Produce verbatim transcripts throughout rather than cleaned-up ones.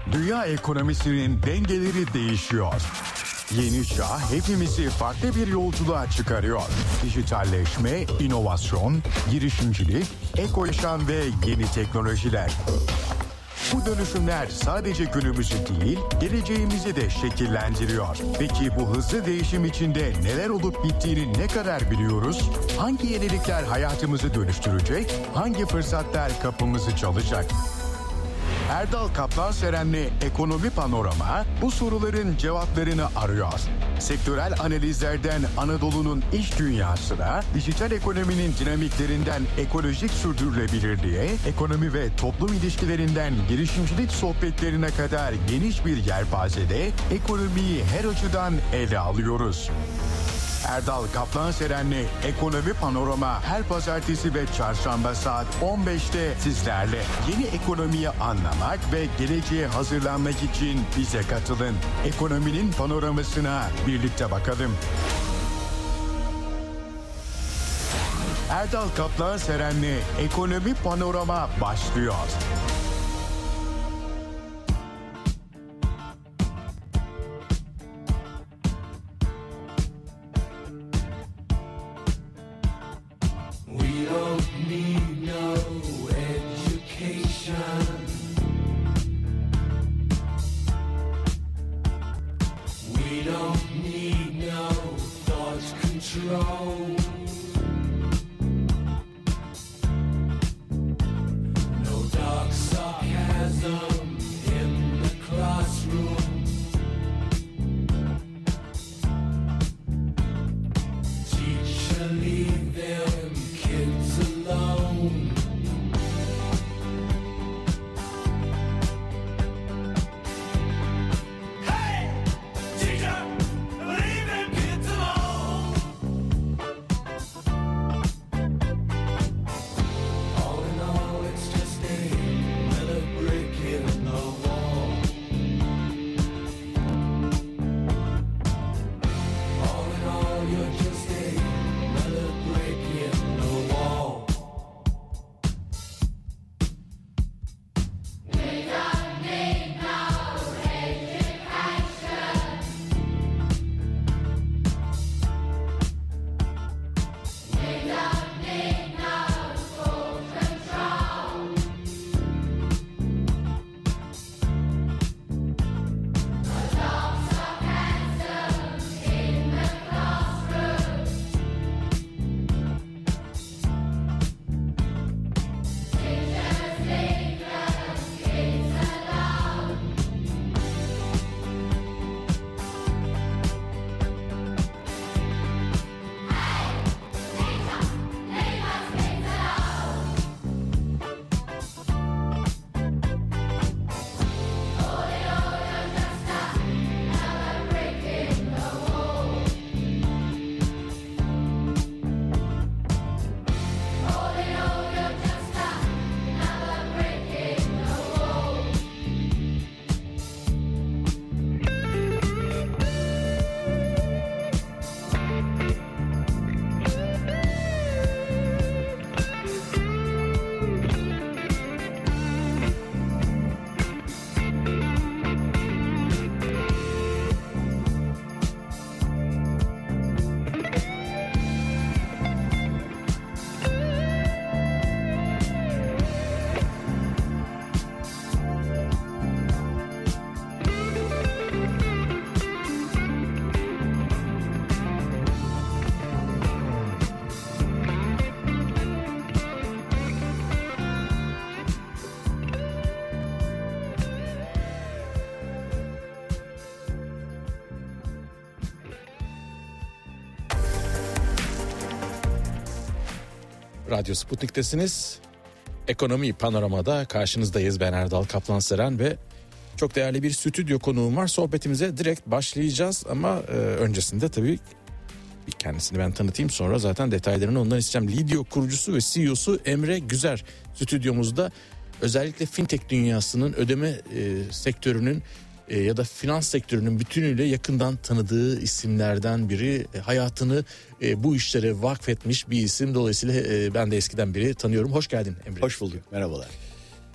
Dünya ekonomisinin dengeleri değişiyor. Yeni çağ hepimizi farklı bir yolculuğa çıkarıyor. Dijitalleşme, inovasyon, girişimcilik, eko yaşam ve yeni teknolojiler. Bu dönüşümler sadece günümüzü değil, geleceğimizi de şekillendiriyor. Peki bu hızlı değişim içinde neler olup bittiğini ne kadar biliyoruz? Hangi yenilikler hayatımızı dönüştürecek? Hangi fırsatlar kapımızı çalacak? Erdal Kaplanseren'le Ekonomi Panorama bu soruların cevaplarını arıyor. Sektörel analizlerden Anadolu'nun iş dünyasına, dijital ekonominin dinamiklerinden ekolojik sürdürülebilirliğe, ekonomi ve toplum ilişkilerinden girişimcilik sohbetlerine kadar geniş bir yelpazede ekonomiyi her açıdan ele alıyoruz. Erdal Kaplanseren'le Ekonomi Panorama her pazartesi ve çarşamba saat on beşte sizlerle. Yeni ekonomiyi anlamak ve geleceğe hazırlanmak için bize katılın. Ekonominin panoramasına birlikte bakalım. Erdal Kaplanseren'le Ekonomi Panorama başlıyor. Radyo Sputnik'tesiniz. Ekonomi Panorama'da karşınızdayız. Ben Erdal Kaplanseren ve çok değerli bir stüdyo konuğum var. Sohbetimize direkt başlayacağız ama e, öncesinde tabii bir kendisini ben tanıtayım, sonra zaten detaylarını ondan isteyeceğim. Lidyo kurucusu ve C E O'su Emre Güzer stüdyomuzda. Özellikle fintech dünyasının ödeme e, sektörünün e, ya da finans sektörünün bütünüyle yakından tanıdığı isimlerden biri. E, hayatını e, bu işlere vakfetmiş bir isim. Dolayısıyla e, ben de eskiden beri tanıyorum. Hoş geldin Emre. Hoş bulduk. Merhabalar.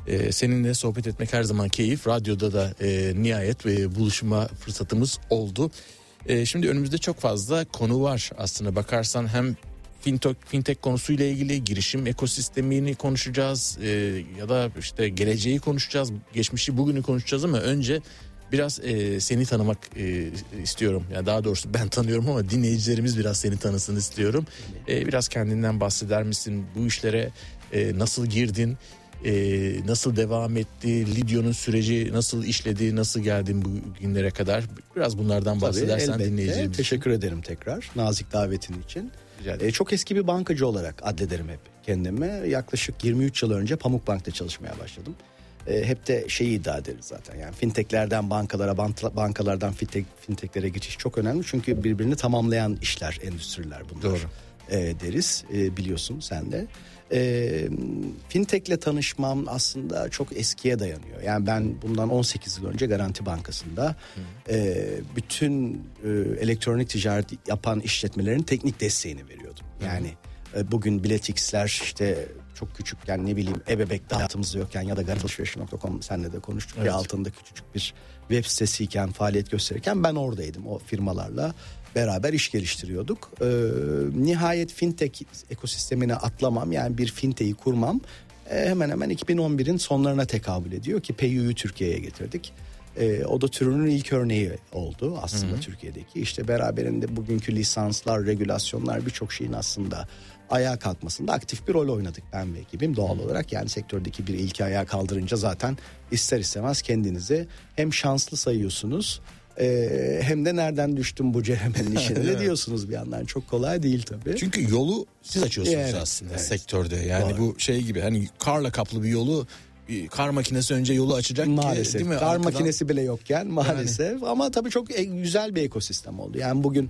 Ee, seninle sohbet etmek her zaman keyif. Radyoda da e, nihayet e, buluşma fırsatımız oldu. E, şimdi önümüzde çok fazla konu var aslına bakarsan. Hem fintech, fintech konusuyla ilgili girişim ekosistemini konuşacağız. E, ya da işte geleceği konuşacağız. Geçmişi, bugünü konuşacağız ama önce biraz e, seni tanımak e, istiyorum. Yani daha doğrusu ben tanıyorum ama dinleyicilerimiz biraz seni tanısın istiyorum. E, biraz kendinden bahseder misin? Bu işlere e, nasıl girdin? E, nasıl devam etti? Lidyo'nun süreci nasıl işledi? Nasıl geldin bu günlere kadar? Biraz bunlardan bahsedersen dinleyicilerimiz. Teşekkür ederim tekrar nazik davetin için. E, çok eski bir bankacı olarak addederim hep kendimi. Yaklaşık yirmi üç yıl önce Pamukbank'ta çalışmaya başladım. E, hep de şeyi iddia ederiz zaten. Yani fintechlerden bankalara, bankalardan fintech, fintechlere geçiş çok önemli. Çünkü birbirini tamamlayan işler, endüstriler bunlar. Doğru. E, deriz. E, biliyorsun sen de. E, fintechle tanışmam aslında çok eskiye dayanıyor. Yani ben bundan on sekiz yıl önce Garanti Bankası'nda e, bütün e, elektronik ticaret yapan işletmelerin teknik desteğini veriyordum. Yani e, bugün biletix'ler işte çok küçükken, ne bileyim ebebek dağıtımızda yokken ya da garanti alışveriş nokta com seninle de konuştuk. Evet. Bir altında küçücük bir web sitesiyken, faaliyet gösterirken ben oradaydım. O firmalarla beraber iş geliştiriyorduk. Ee, nihayet fintech ekosistemine atlamam, yani bir fintech'i kurmam e, hemen hemen iki bin on birin sonlarına tekabül ediyor ki P Y U'yu Türkiye'ye getirdik. Ee, o da türünün ilk örneği oldu aslında, hı hı. Türkiye'deki. İşte beraberinde bugünkü lisanslar, regülasyonlar, birçok şeyin aslında ayağa kalkmasında aktif bir rol oynadık ben ve ekibim doğal olarak. Yani sektördeki bir ilki ayağa kaldırınca zaten ister istemez kendinizi hem şanslı sayıyorsunuz Ee, hem de nereden düştüm bu ceremenin işine ne diyorsunuz bir yandan. Çok kolay değil tabii. Çünkü yolu siz açıyorsunuz, evet, aslında, evet, sektörde. Yani doğru. Bu şey gibi, hani karla kaplı bir yolu bir kar makinesi önce yolu açacak maalesef. Ki, değil mi? Kar Arkadan... makinesi bile yokken maalesef. Yani. Ama tabii çok güzel bir ekosistem oldu. Yani bugün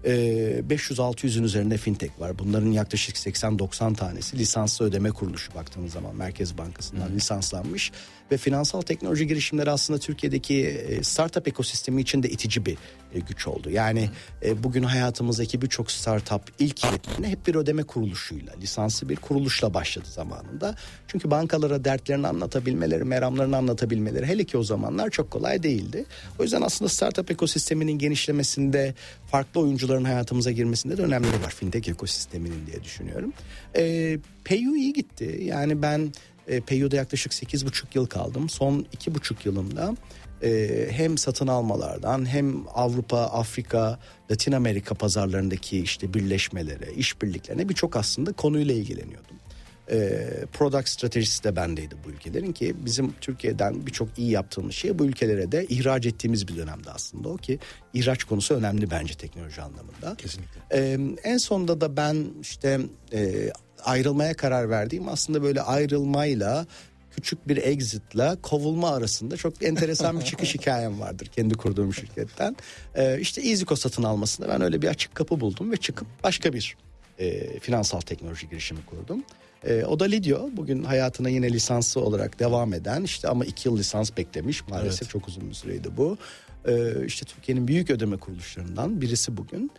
beş yüz altı yüzün üzerinde fintech var. Bunların yaklaşık seksen doksan tanesi lisanslı ödeme kuruluşu, baktığınız zaman Merkez Bankası'ndan hmm. lisanslanmış ve finansal teknoloji girişimleri aslında Türkiye'deki startup ekosistemi için de itici bir güç oldu. Yani hmm. bugün hayatımızdaki birçok startup ilk yetkilerine hep bir ödeme kuruluşuyla, lisanslı bir kuruluşla başladı zamanında. Çünkü bankalara dertlerini anlatabilmeleri, meramlarını anlatabilmeleri hele ki o zamanlar çok kolay değildi. O yüzden aslında startup ekosisteminin genişlemesinde, farklı oyuncuların hayatımıza girmesinde de önemleri var fintech ekosisteminin diye düşünüyorum. E, P Y U iyi gitti. Yani ben e, P Y U'da yaklaşık sekiz buçuk yıl kaldım. Son iki buçuk yılımda e, hem satın almalardan hem Avrupa, Afrika, Latin Amerika pazarlarındaki işte birleşmelere, işbirliklerine birçok aslında konuyla ilgileniyordum. E, product stratejisi de bendeydi bu ülkelerin, ki bizim Türkiye'den birçok iyi yaptığımız şey bu ülkelere de ihraç ettiğimiz bir dönemde aslında o, ki ihraç konusu önemli bence teknoloji anlamında. Kesinlikle. E, en sonunda da ben işte e, ayrılmaya karar verdiğim, aslında böyle ayrılmayla küçük bir exit'la kovulma arasında çok enteresan bir çıkış hikayem vardır kendi kurduğum şirketten. E, işte EasyCo satın almasında ben öyle bir açık kapı buldum ve çıkıp başka bir e, finansal teknoloji girişimi kurdum. E, o da Lidyo. Bugün hayatına yine lisanslı olarak devam eden, işte ama iki yıl lisans beklemiş maalesef, evet. Çok uzun bir süreydi bu. E, işte Türkiye'nin büyük ödeme kuruluşlarından birisi bugün.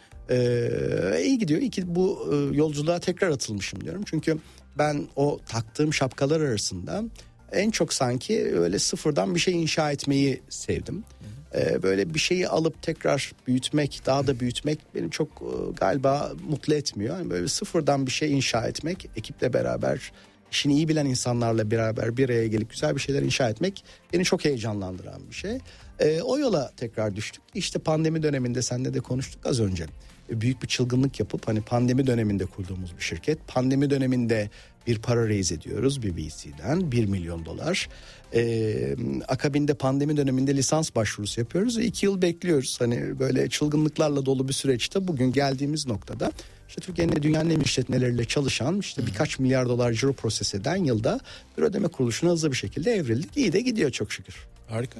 E, iyi gidiyor. İyi ki bu e, yolculuğa tekrar atılmışım diyorum. Çünkü ben o taktığım şapkalar arasında en çok sanki öyle sıfırdan bir şey inşa etmeyi sevdim. Ee, böyle bir şeyi alıp tekrar büyütmek, daha da büyütmek beni çok e, galiba mutlu etmiyor. Yani böyle sıfırdan bir şey inşa etmek, ekiple beraber, işini iyi bilen insanlarla beraber bir araya gelip güzel bir şeyler inşa etmek beni çok heyecanlandıran bir şey. Ee, o yola tekrar düştük. İşte pandemi döneminde seninle de konuştuk az önce. Büyük bir çılgınlık yapıp hani pandemi döneminde kurduğumuz bir şirket. Pandemi döneminde bir para raise ediyoruz bir V C'den, bir milyon dolar. Ee, akabinde pandemi döneminde lisans başvurusu yapıyoruz ve iki yıl bekliyoruz. Hani böyle çılgınlıklarla dolu bir süreçte bugün geldiğimiz noktada işte Türkiye'nin de dünyanın en iyi işletmeleriyle çalışan, işte birkaç milyar dolar ciro proses eden yılda bir ödeme kuruluşuna hızlı bir şekilde evrildik. İyi de gidiyor çok şükür. Harika.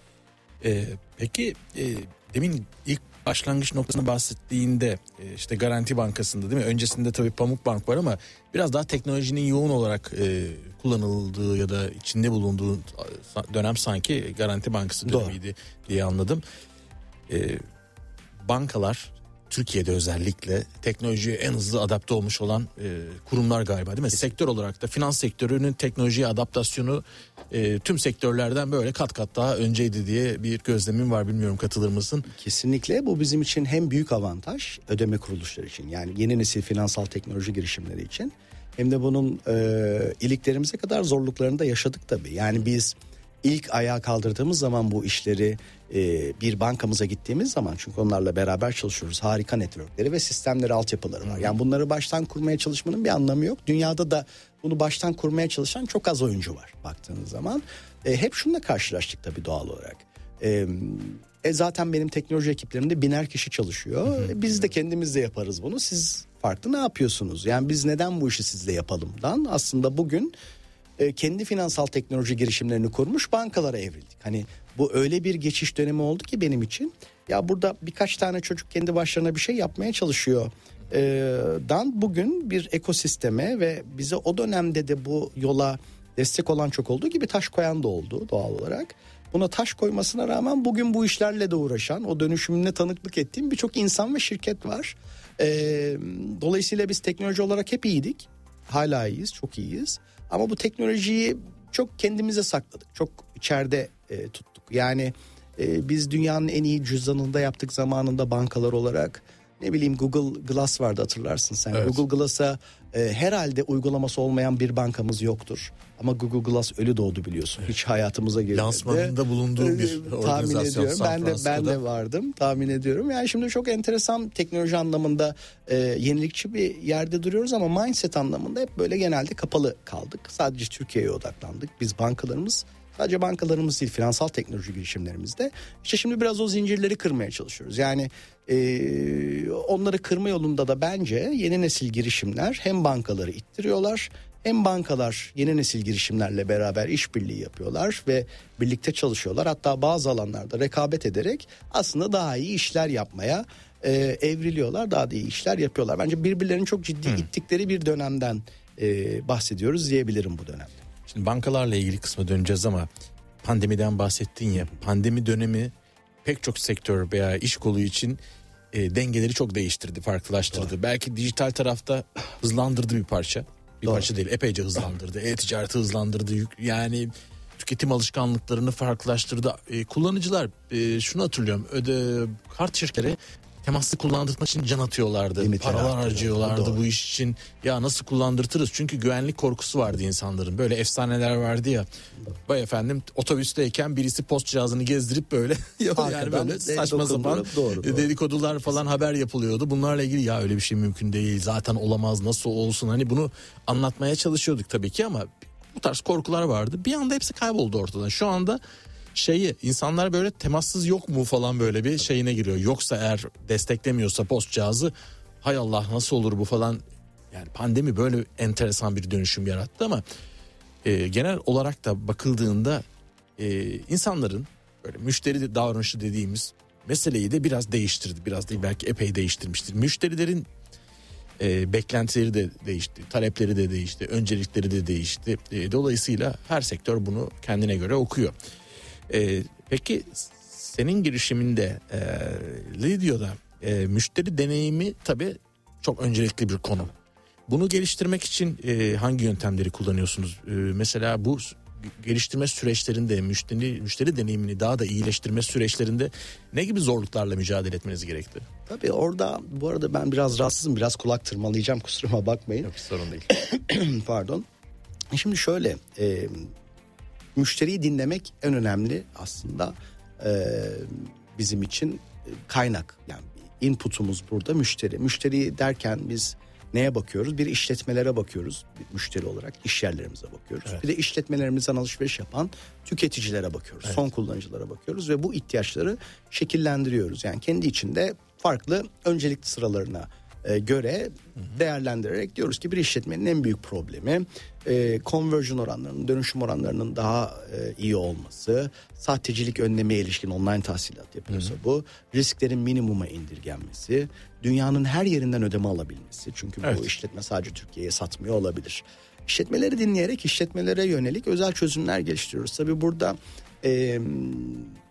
Ee, peki e, demin ilk başlangıç noktasını bahsettiğinde işte Garanti Bankası'nda, değil mi? Öncesinde tabii Pamukbank var ama biraz daha teknolojinin yoğun olarak e, kullanıldığı ya da içinde bulunduğu dönem sanki Garanti Bankası dönemiydi diye anladım. E, bankalar Türkiye'de özellikle teknolojiye en hızlı adapte olmuş olan e, kurumlar galiba, değil mi? Sektör olarak da finans sektörünün teknolojiye adaptasyonu e, tüm sektörlerden böyle kat kat daha önceydi diye bir gözlemim var. Bilmiyorum, katılır mısın? Kesinlikle bu bizim için hem büyük avantaj ödeme kuruluşları için, yani yeni nesil finansal teknoloji girişimleri için, hem de bunun e, iliklerimize kadar zorluklarını da yaşadık tabii. Yani biz ilk ayağa kaldırdığımız zaman bu işleri e, bir bankamıza gittiğimiz zaman, çünkü onlarla beraber çalışıyoruz, harika networkleri ve sistemleri, altyapıları var. Yani bunları baştan kurmaya çalışmanın bir anlamı yok. Dünyada da bunu baştan kurmaya çalışan çok az oyuncu var baktığınız zaman. E, hep şununla karşılaştık tabii doğal olarak. E, e, zaten benim teknoloji ekiplerimde biner kişi çalışıyor. E, biz de kendimiz de yaparız bunu. Siz farklı ne yapıyorsunuz? Yani biz neden bu işi sizle yapalımdan aslında bugün kendi finansal teknoloji girişimlerini kurmuş bankalara evrildik. Hani bu öyle bir geçiş dönemi oldu ki benim için. Ya burada birkaç tane çocuk kendi başlarına bir şey yapmaya çalışıyor. Ee, dan bugün bir ekosisteme ve bize o dönemde de bu yola destek olan çok olduğu gibi taş koyan da oldu doğal olarak. Buna taş koymasına rağmen bugün bu işlerle de uğraşan, o dönüşümüne tanıklık ettiğim birçok insan ve şirket var. Ee, dolayısıyla biz teknoloji olarak hep iyiydik. Hala iyiyiz, çok iyiyiz. Ama bu teknolojiyi çok kendimize sakladık. Çok içeride e, tuttuk. Yani e, biz dünyanın en iyi cüzdanında yaptık zamanında bankalar olarak. Ne bileyim Google Glass vardı, hatırlarsın sen. Evet. Google Glass'a e, herhalde uygulaması olmayan bir bankamız yoktur. Ama Google Glass ölü doğdu biliyorsun. Evet. Hiç hayatımıza girmedi. Lansmanında bulunduğum bir e, tahmin ediyorum. Ben de ben de vardım. Tahmin ediyorum. Yani şimdi çok enteresan teknoloji anlamında e, yenilikçi bir yerde duruyoruz ama mindset anlamında hep böyle genelde kapalı kaldık. Sadece Türkiye'ye odaklandık. Biz bankalarımız, sadece bankalarımız değil, finansal teknoloji girişimlerimizde işte şimdi biraz o zincirleri kırmaya çalışıyoruz. Yani e, onları kırma yolunda da bence yeni nesil girişimler hem bankaları ittiriyorlar, hem bankalar yeni nesil girişimlerle beraber işbirliği yapıyorlar ve birlikte çalışıyorlar. Hatta bazı alanlarda rekabet ederek aslında daha iyi işler yapmaya e, evriliyorlar, daha da iyi işler yapıyorlar. Bence birbirlerini çok ciddi hmm. ittikleri bir dönemden e, bahsediyoruz diyebilirim bu dönemde. Şimdi bankalarla ilgili kısma döneceğiz ama pandemiden bahsettin ya, pandemi dönemi pek çok sektör veya iş kolu için e, dengeleri çok değiştirdi, farklılaştırdı. Doğru. Belki dijital tarafta hızlandırdı bir parça. Bir Doğru. parça değil, epeyce hızlandırdı. E-ticareti hızlandırdı. Yani tüketim alışkanlıklarını farklılaştırdı. E, kullanıcılar e, şunu hatırlıyorum. Öde kart şirketleri temaslı kullandırmak için can atıyorlardı. Limit paralar harcıyorlardı Doğru. bu iş için. Ya nasıl kullandırtırız? Çünkü güvenlik korkusu vardı insanların. Böyle efsaneler vardı ya. Vay efendim, otobüsteyken birisi post cihazını gezdirip böyle yani böyle saçma sapan doğru, doğru. dedikodular falan haber yapılıyordu. Bunlarla ilgili ya öyle bir şey mümkün değil. Zaten olamaz, nasıl olsun? Hani bunu anlatmaya çalışıyorduk tabii ki ama bu tarz korkular vardı. Bir anda hepsi kayboldu ortadan. Şu anda şeyi insanlar böyle temassız yok mu falan böyle bir şeyine giriyor. Yoksa eğer desteklemiyorsa post cihazı, hay Allah nasıl olur bu falan. Yani pandemi böyle enteresan bir dönüşüm yarattı ama e, genel olarak da bakıldığında e, insanların böyle müşteri davranışı dediğimiz meseleyi de biraz değiştirdi. Biraz değil, belki epey değiştirmiştir. Müşterilerin e, beklentileri de değişti, talepleri de değişti, öncelikleri de değişti. E, dolayısıyla her sektör bunu kendine göre okuyor. Ee, peki senin girişiminde e, Lidio'da e, müşteri deneyimi tabii çok öncelikli bir konu. Bunu geliştirmek için e, hangi yöntemleri kullanıyorsunuz? E, mesela bu geliştirme süreçlerinde müşteri müşteri deneyimini daha da iyileştirme süreçlerinde ne gibi zorluklarla mücadele etmeniz gerekti? Tabii orada bu arada ben biraz rahatsızım, biraz kulak tırmalayacağım, kusuruma bakmayın. Yok, sorun değil. Pardon. Şimdi şöyle... E, müşteriyi dinlemek en önemli aslında ee, bizim için kaynak. Yani inputumuz burada müşteri. Müşteri derken biz neye bakıyoruz? Bir işletmelere bakıyoruz bir müşteri olarak, iş yerlerimize bakıyoruz. Evet. Bir de işletmelerimizden alışveriş yapan tüketicilere bakıyoruz. Evet. Son kullanıcılara bakıyoruz ve bu ihtiyaçları şekillendiriyoruz. Yani kendi içinde farklı öncelikli sıralarına göre değerlendirerek diyoruz ki bir işletmenin en büyük problemi e, conversion oranlarının, dönüşüm oranlarının daha e, iyi olması, sahtecilik önlemeye ilişkin online tahsilat yapıyorsa Hı-hı. bu, risklerin minimuma indirgenmesi, dünyanın her yerinden ödeme alabilmesi. Çünkü evet. bu işletme sadece Türkiye'ye satmıyor olabilir. İşletmeleri dinleyerek işletmelere yönelik özel çözümler geliştiriyoruz. Tabii burada e,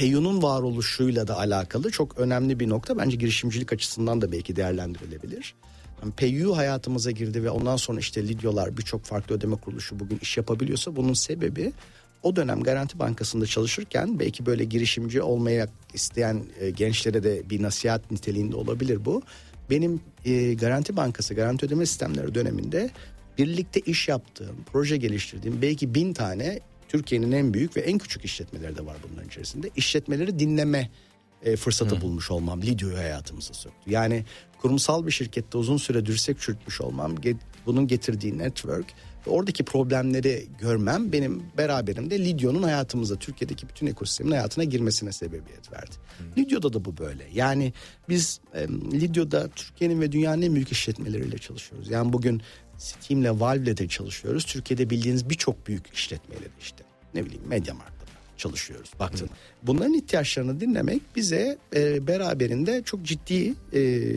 P E U'nun varoluşuyla da alakalı çok önemli bir nokta. Bence girişimcilik açısından da belki değerlendirilebilir. Yani P E U hayatımıza girdi ve ondan sonra işte Lidyolar, birçok farklı ödeme kuruluşu bugün iş yapabiliyorsa bunun sebebi o dönem Garanti Bankası'nda çalışırken belki böyle girişimci olmaya isteyen e, gençlere de bir nasihat niteliğinde olabilir bu. Benim e, Garanti Bankası, Garanti Ödeme Sistemleri döneminde birlikte iş yaptığım, proje geliştirdiğim belki bin tane Türkiye'nin en büyük ve en küçük işletmeleri de var bunların içerisinde. İşletmeleri dinleme e, fırsatı hmm. bulmuş olmam Lidyo'yu hayatımıza söktü. Yani kurumsal bir şirkette uzun süre dirsek çürütmüş olmam, get, bunun getirdiği network ve oradaki problemleri görmem benim beraberimde Lidyo'nun hayatımıza, Türkiye'deki bütün ekosistemin hayatına girmesine sebebiyet verdi. Hmm. Lidyo'da da bu böyle. Yani biz e, Lidyo'da Türkiye'nin ve dünyanın en büyük işletmeleriyle çalışıyoruz. Yani bugün Steam'le, Valve'le de çalışıyoruz. Türkiye'de bildiğiniz birçok büyük işletmeyle de işte ne bileyim MediaMarkt'ta çalışıyoruz. Baktın. Bunların ihtiyaçlarını dinlemek bize e, beraberinde çok ciddi e,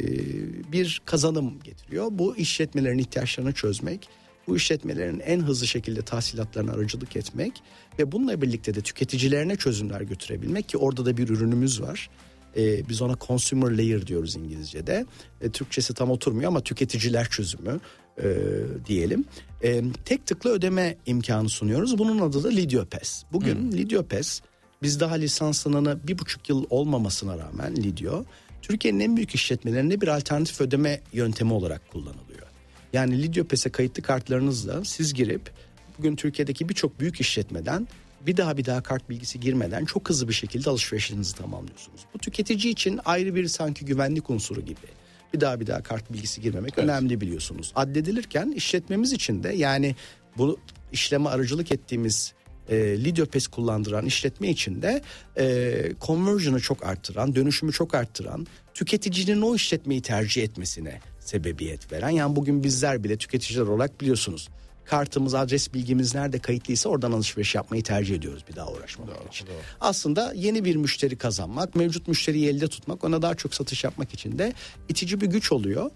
bir kazanım getiriyor. Bu işletmelerin ihtiyaçlarını çözmek, bu işletmelerin en hızlı şekilde tahsilatlarına aracılık etmek ve bununla birlikte de tüketicilerine çözümler götürebilmek ki orada da bir ürünümüz var. Ee, biz ona consumer layer diyoruz İngilizce'de. E, Türkçesi tam oturmuyor ama tüketiciler çözümü e, diyelim. E, tek tıkla ödeme imkanı sunuyoruz. Bunun adı da LidyoPes. Bugün hmm. LidyoPes biz daha lisanslananı bir buçuk yıl olmamasına rağmen Lidyo Türkiye'nin en büyük işletmelerinde bir alternatif ödeme yöntemi olarak kullanılıyor. Yani LidyoPes'e kayıtlı kartlarınızla siz girip bugün Türkiye'deki birçok büyük işletmeden bir daha bir daha kart bilgisi girmeden çok hızlı bir şekilde alışverişinizi tamamlıyorsunuz. Bu tüketici için ayrı bir sanki güvenlik unsuru gibi. Bir daha bir daha kart bilgisi girmemek evet. önemli biliyorsunuz. Addedilirken işletmemiz için de yani bu işleme aracılık ettiğimiz e, LidyoPes kullandıran işletme için de e, conversion'ı çok arttıran, dönüşümü çok arttıran, tüketicinin o işletmeyi tercih etmesine sebebiyet veren. Yani bugün bizler bile tüketiciler olarak biliyorsunuz. Kartımız, adres bilgimiz nerede kayıtlıysa oradan alışveriş yapmayı tercih ediyoruz bir daha uğraşmamak doğru, için. Doğru. Aslında yeni bir müşteri kazanmak, mevcut müşteriyi elde tutmak, ona daha çok satış yapmak için de itici bir güç oluyor.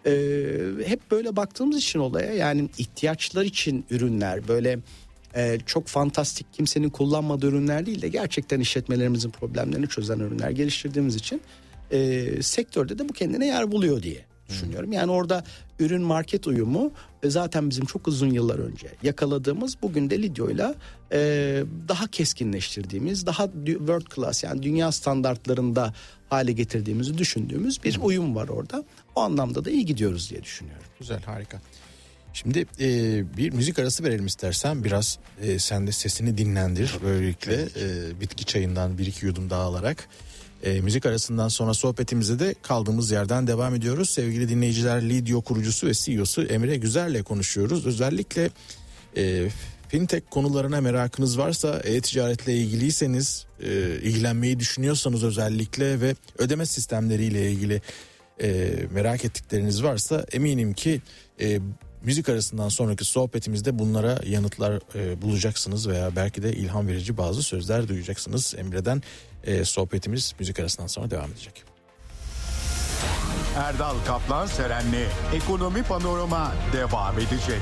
Ee, hep böyle baktığımız için olaya yani ihtiyaçlar için ürünler böyle e, çok fantastik kimsenin kullanmadığı ürünler değil de gerçekten işletmelerimizin problemlerini çözen ürünler geliştirdiğimiz için e, sektörde de bu kendine yer buluyor diye düşünüyorum. Yani orada ürün market uyumu zaten bizim çok uzun yıllar önce yakaladığımız bugün de Lidyo'yla e, daha keskinleştirdiğimiz, daha world class yani dünya standartlarında hale getirdiğimizi düşündüğümüz bir uyum var orada. O anlamda da iyi gidiyoruz diye düşünüyorum. Güzel, harika. Şimdi e, bir müzik arası verelim istersen biraz e, sen de sesini dinlendir böylelikle e, bitki çayından bir iki yudum daha alarak. E, müzik arasından sonra sohbetimize de kaldığımız yerden devam ediyoruz. Sevgili dinleyiciler, Lidyo kurucusu ve C E O'su Emre Güzel'le konuşuyoruz. Özellikle e, fintech konularına merakınız varsa, e-ticaretle ilgiliyseniz, e, ilgilenmeyi düşünüyorsanız özellikle ve ödeme sistemleriyle ilgili e, merak ettikleriniz varsa eminim ki e, müzik arasından sonraki sohbetimizde bunlara yanıtlar e, bulacaksınız veya belki de ilham verici bazı sözler duyacaksınız Emre'den. E, sohbetimiz müzik arasından sonra devam edecek. Erdal Kaplan Seren'le Ekonomi Panorama devam edecek.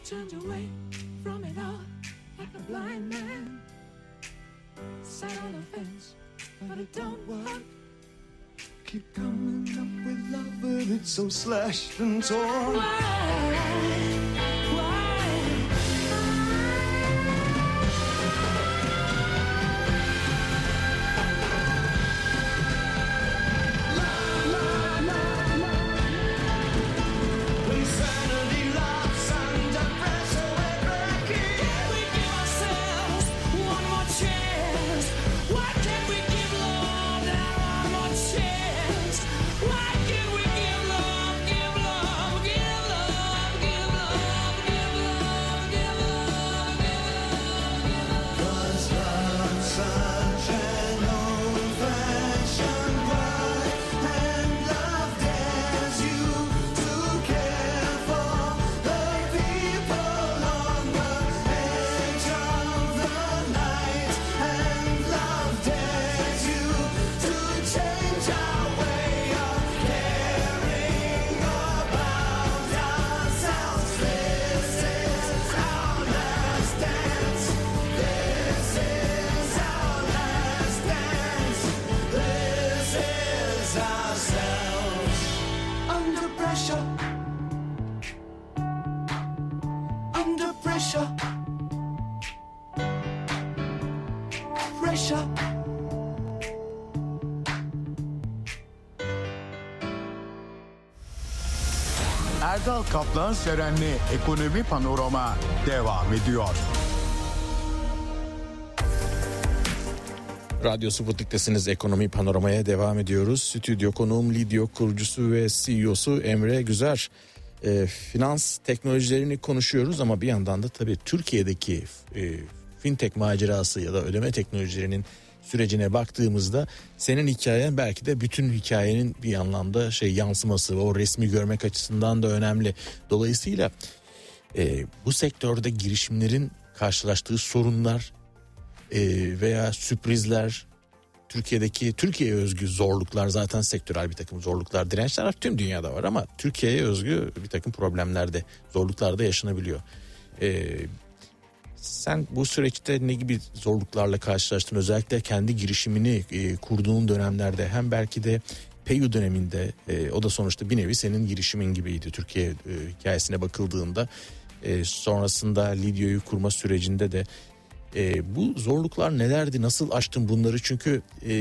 turned away from it all like a blind man. Sat on the fence, but it don't work. Keep coming up with love, but it's so slashed and torn. Why? Erdal Kaplan Seren'le Ekonomi Panorama devam ediyor. Radyo Sputnik'tesiniz, Ekonomi Panorama'ya devam ediyoruz. Stüdyo konuğum Lidyo kurucusu ve C E O'su Emre Güzer. E, finans teknolojilerini konuşuyoruz ama bir yandan da tabii Türkiye'deki e, fintech macerası ya da ödeme teknolojilerinin sürecine baktığımızda senin hikayen belki de bütün hikayenin bir anlamda şey yansıması ve o resmi görmek açısından da önemli. Dolayısıyla e, bu sektörde girişimlerin karşılaştığı sorunlar e, veya sürprizler, Türkiye'deki Türkiye'ye özgü zorluklar, zaten sektörel bir takım zorluklar, dirençler tüm dünyada var ama Türkiye'ye özgü bir takım problemlerde, zorluklarda yaşanabiliyor. E, Sen bu süreçte ne gibi zorluklarla karşılaştın? Özellikle kendi girişimini e, kurduğun dönemlerde, hem belki de PayU döneminde, e, o da sonuçta bir nevi senin girişimin gibiydi Türkiye e, hikayesine bakıldığında. E, sonrasında Lidyo'yu kurma sürecinde de e, bu zorluklar nelerdi? Nasıl aştın bunları? Çünkü e,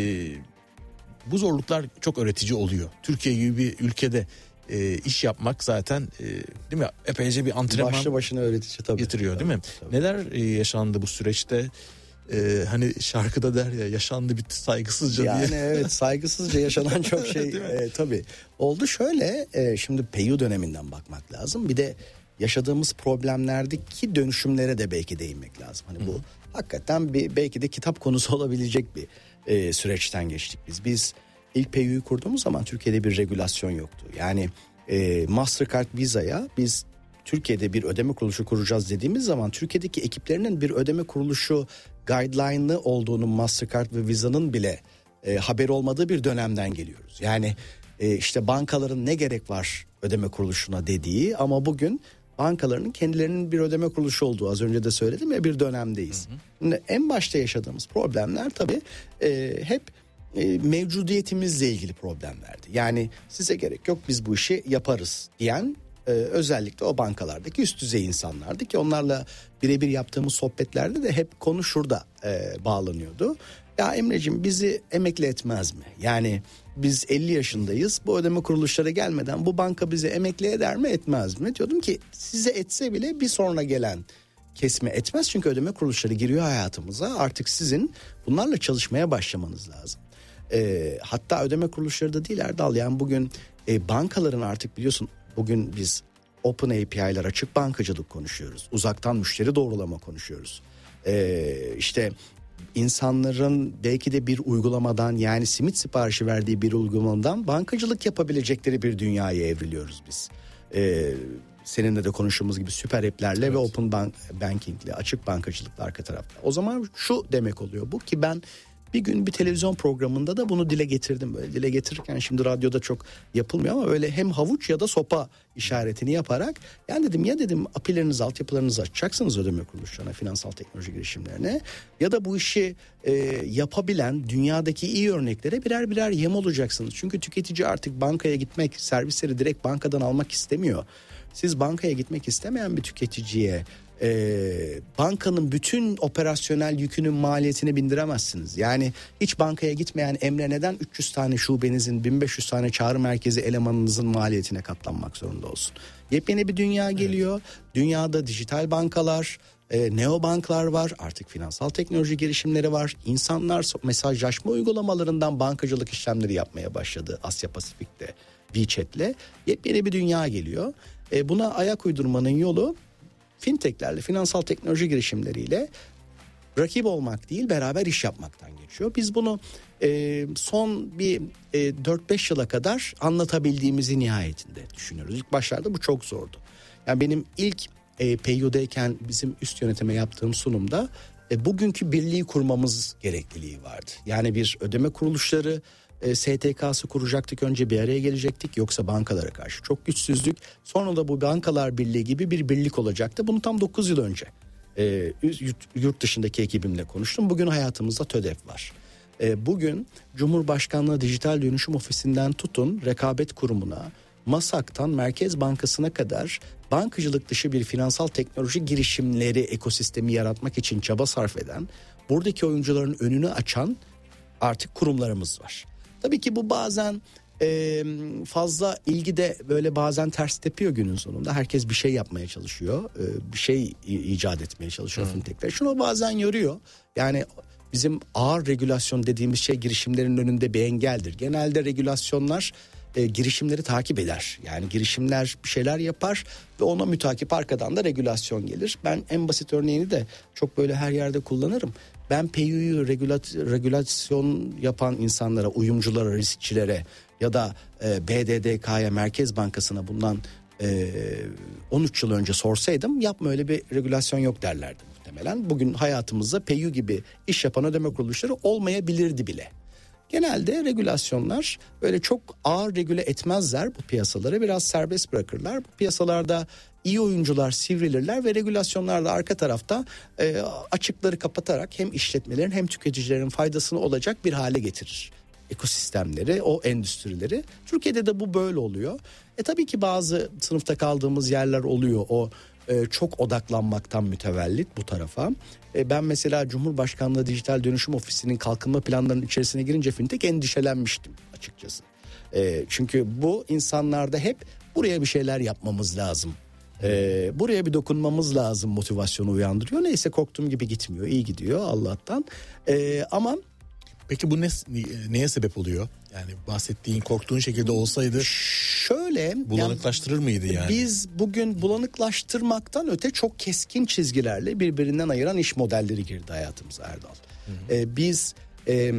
bu zorluklar çok öğretici oluyor. Türkiye gibi bir ülkede E, iş yapmak zaten e, değil mi? Epeyce bir antrenman başlı başına öğretici tabii. getiriyor değil mi? Tabii. Neler e, yaşandı bu süreçte? E, hani şarkıda der ya, yaşandı bitti saygısızca yani diye. Yani evet, saygısızca yaşanan çok şey e, tabii oldu. Şöyle e, şimdi PayU döneminden bakmak lazım. Bir de yaşadığımız problemlerdeki dönüşümlere de belki değinmek lazım. Hani bu Hı. hakikaten bir belki de kitap konusu olabilecek bir e, süreçten geçtik biz. Biz İlk PayU'yu kurduğumuz zaman Türkiye'de bir regülasyon yoktu. Yani e, Mastercard, Visa'ya biz Türkiye'de bir ödeme kuruluşu kuracağız dediğimiz zaman Türkiye'deki ekiplerinin bir ödeme kuruluşu guideline'lı olduğunu Mastercard ve Visa'nın bile e, haberi olmadığı bir dönemden geliyoruz. Yani e, işte bankaların ne gerek var ödeme kuruluşuna dediği ama bugün bankaların kendilerinin bir ödeme kuruluşu olduğu, az önce de söyledim ya, bir dönemdeyiz. Hı hı. Şimdi en başta yaşadığımız problemler tabii e, hep E, mevcudiyetimizle ilgili problemlerdi. Yani size gerek yok, biz bu işi yaparız diyen e, özellikle o bankalardaki üst düzey insanlardı ki onlarla birebir yaptığımız sohbetlerde de hep konu şurada e, bağlanıyordu. Ya Emreciğim, bizi emekli etmez mi? Yani biz elli yaşındayız, bu ödeme kuruluşlara gelmeden bu banka bizi emekli eder mi etmez mi? Diyordum ki size etse bile bir sonra gelen kesme etmez, çünkü ödeme kuruluşları giriyor hayatımıza, artık sizin bunlarla çalışmaya başlamanız lazım. E, hatta ödeme kuruluşları da değil Erdal, yani bugün e, bankaların artık biliyorsun, bugün biz Open A P I'ler, açık bankacılık konuşuyoruz. Uzaktan müşteri doğrulama konuşuyoruz. E, işte insanların belki de bir uygulamadan, yani simit siparişi verdiği bir uygulamadan bankacılık yapabilecekleri bir dünyaya evriliyoruz biz. E, seninle de konuştuğumuz gibi süper app'lerle evet. ve Open bank, Banking'le, açık bankacılıkla arka tarafta. O zaman şu demek oluyor bu ki ben Bir gün bir televizyon programında da bunu dile getirdim. Böyle dile getirirken şimdi radyoda çok yapılmıyor ama öyle hem havuç ya da sopa işaretini yaparak yani dedim ya dedim apilerinizi, altyapılarınızı açacaksınız ödeme kuruluşlarına, finansal teknoloji girişimlerine ya da bu işi e, yapabilen dünyadaki iyi örneklere birer birer yem olacaksınız. Çünkü tüketici artık bankaya gitmek, servisleri direkt bankadan almak istemiyor. Siz bankaya gitmek istemeyen bir tüketiciye e, bankanın bütün operasyonel yükünün maliyetini bindiremezsiniz. Yani hiç bankaya gitmeyen Emre neden üç yüz tane şubenizin, bin beş yüz tane çağrı merkezi elemanınızın maliyetine katlanmak zorunda olsun? Yepyeni bir dünya geliyor. Evet. Dünyada dijital bankalar, e, neobanklar var. Artık finansal teknoloji girişimleri var. İnsanlar mesajlaşma uygulamalarından bankacılık işlemleri yapmaya başladı Asya Pasifik'te WeChat'le. Yepyeni bir dünya geliyor. E, buna ayak uydurmanın yolu fintechlerle, finansal teknoloji girişimleriyle rakip olmak değil, beraber iş yapmaktan geçiyor. Biz bunu e, son bir e, dört beş yıla kadar anlatabildiğimizi nihayetinde düşünüyoruz. İlk başlarda bu çok zordu. Yani benim ilk e, P Y U'dayken bizim üst yönetime yaptığım sunumda e, bugünkü birliği kurmamız gerekliliği vardı. Yani bir ödeme kuruluşları E, S T K'sı kuracaktık, önce bir araya gelecektik, yoksa bankalara karşı çok güçsüzdük. Sonra da bu bankalar birliği gibi bir birlik olacaktı. Bunu tam dokuz yıl önce e, yurt dışındaki ekibimle konuştum. Bugün hayatımızda TÖDEF var. E, bugün Cumhurbaşkanlığı Dijital Dönüşüm Ofisi'nden tutun Rekabet Kurumu'na, MASAK'tan Merkez Bankası'na kadar bankacılık dışı bir finansal teknoloji girişimleri ekosistemi yaratmak için çaba sarf eden, buradaki oyuncuların önünü açan artık kurumlarımız var. Tabii ki bu bazen e, fazla ilgi de böyle bazen ters tepiyor günün sonunda. Herkes bir şey yapmaya çalışıyor. E, bir şey icat etmeye çalışıyor hmm. fintechler. Şunu bazen yoruyor. Yani bizim ağır regülasyon dediğimiz şey girişimlerin önünde bir engeldir. Genelde regülasyonlar e, girişimleri takip eder. Yani girişimler bir şeyler yapar ve ona mütakip arkadan da regülasyon gelir. Ben en basit örneğini de çok böyle her yerde kullanırım. Ben P Y U'yu regülat- regülasyon yapan insanlara, uyumculara, riskçilere ya da e, B D D K'ya, Merkez Bankası'na bundan e, on üç yıl önce sorsaydım yapma öyle bir regülasyon yok derlerdi muhtemelen. Bugün hayatımızda P Y U gibi iş yapan ödeme kuruluşları olmayabilirdi bile. Genelde regülasyonlar böyle çok ağır regüle etmezler bu piyasaları, biraz serbest bırakırlar. Bu piyasalarda iyi oyuncular sivrilirler ve regülasyonlar da arka tarafta e, açıkları kapatarak hem işletmelerin hem tüketicilerin faydasına olacak bir hale getirir ekosistemleri, o endüstrileri. Türkiye'de de bu böyle oluyor. E tabii ki bazı sınıfta kaldığımız yerler oluyor, o e, çok odaklanmaktan mütevellit bu tarafa. E, ben mesela Cumhurbaşkanlığı Dijital Dönüşüm Ofisi'nin kalkınma planlarının içerisine girince fintech endişelenmiştim açıkçası. E, çünkü bu insanlarda hep buraya bir şeyler yapmamız lazım, Ee, buraya bir dokunmamız lazım motivasyonu uyandırıyor. Neyse korktuğum gibi gitmiyor, iyi gidiyor Allah'tan. Ee, ama peki bu ne, neye sebep oluyor? Yani bahsettiğin, korktuğun şekilde olsaydı şöyle bulanıklaştırır yani, mıydı yani? Biz bugün bulanıklaştırmaktan öte çok keskin çizgilerle birbirinden ayıran iş modelleri girdi hayatımıza Erdal. Hı hı. Ee, biz e,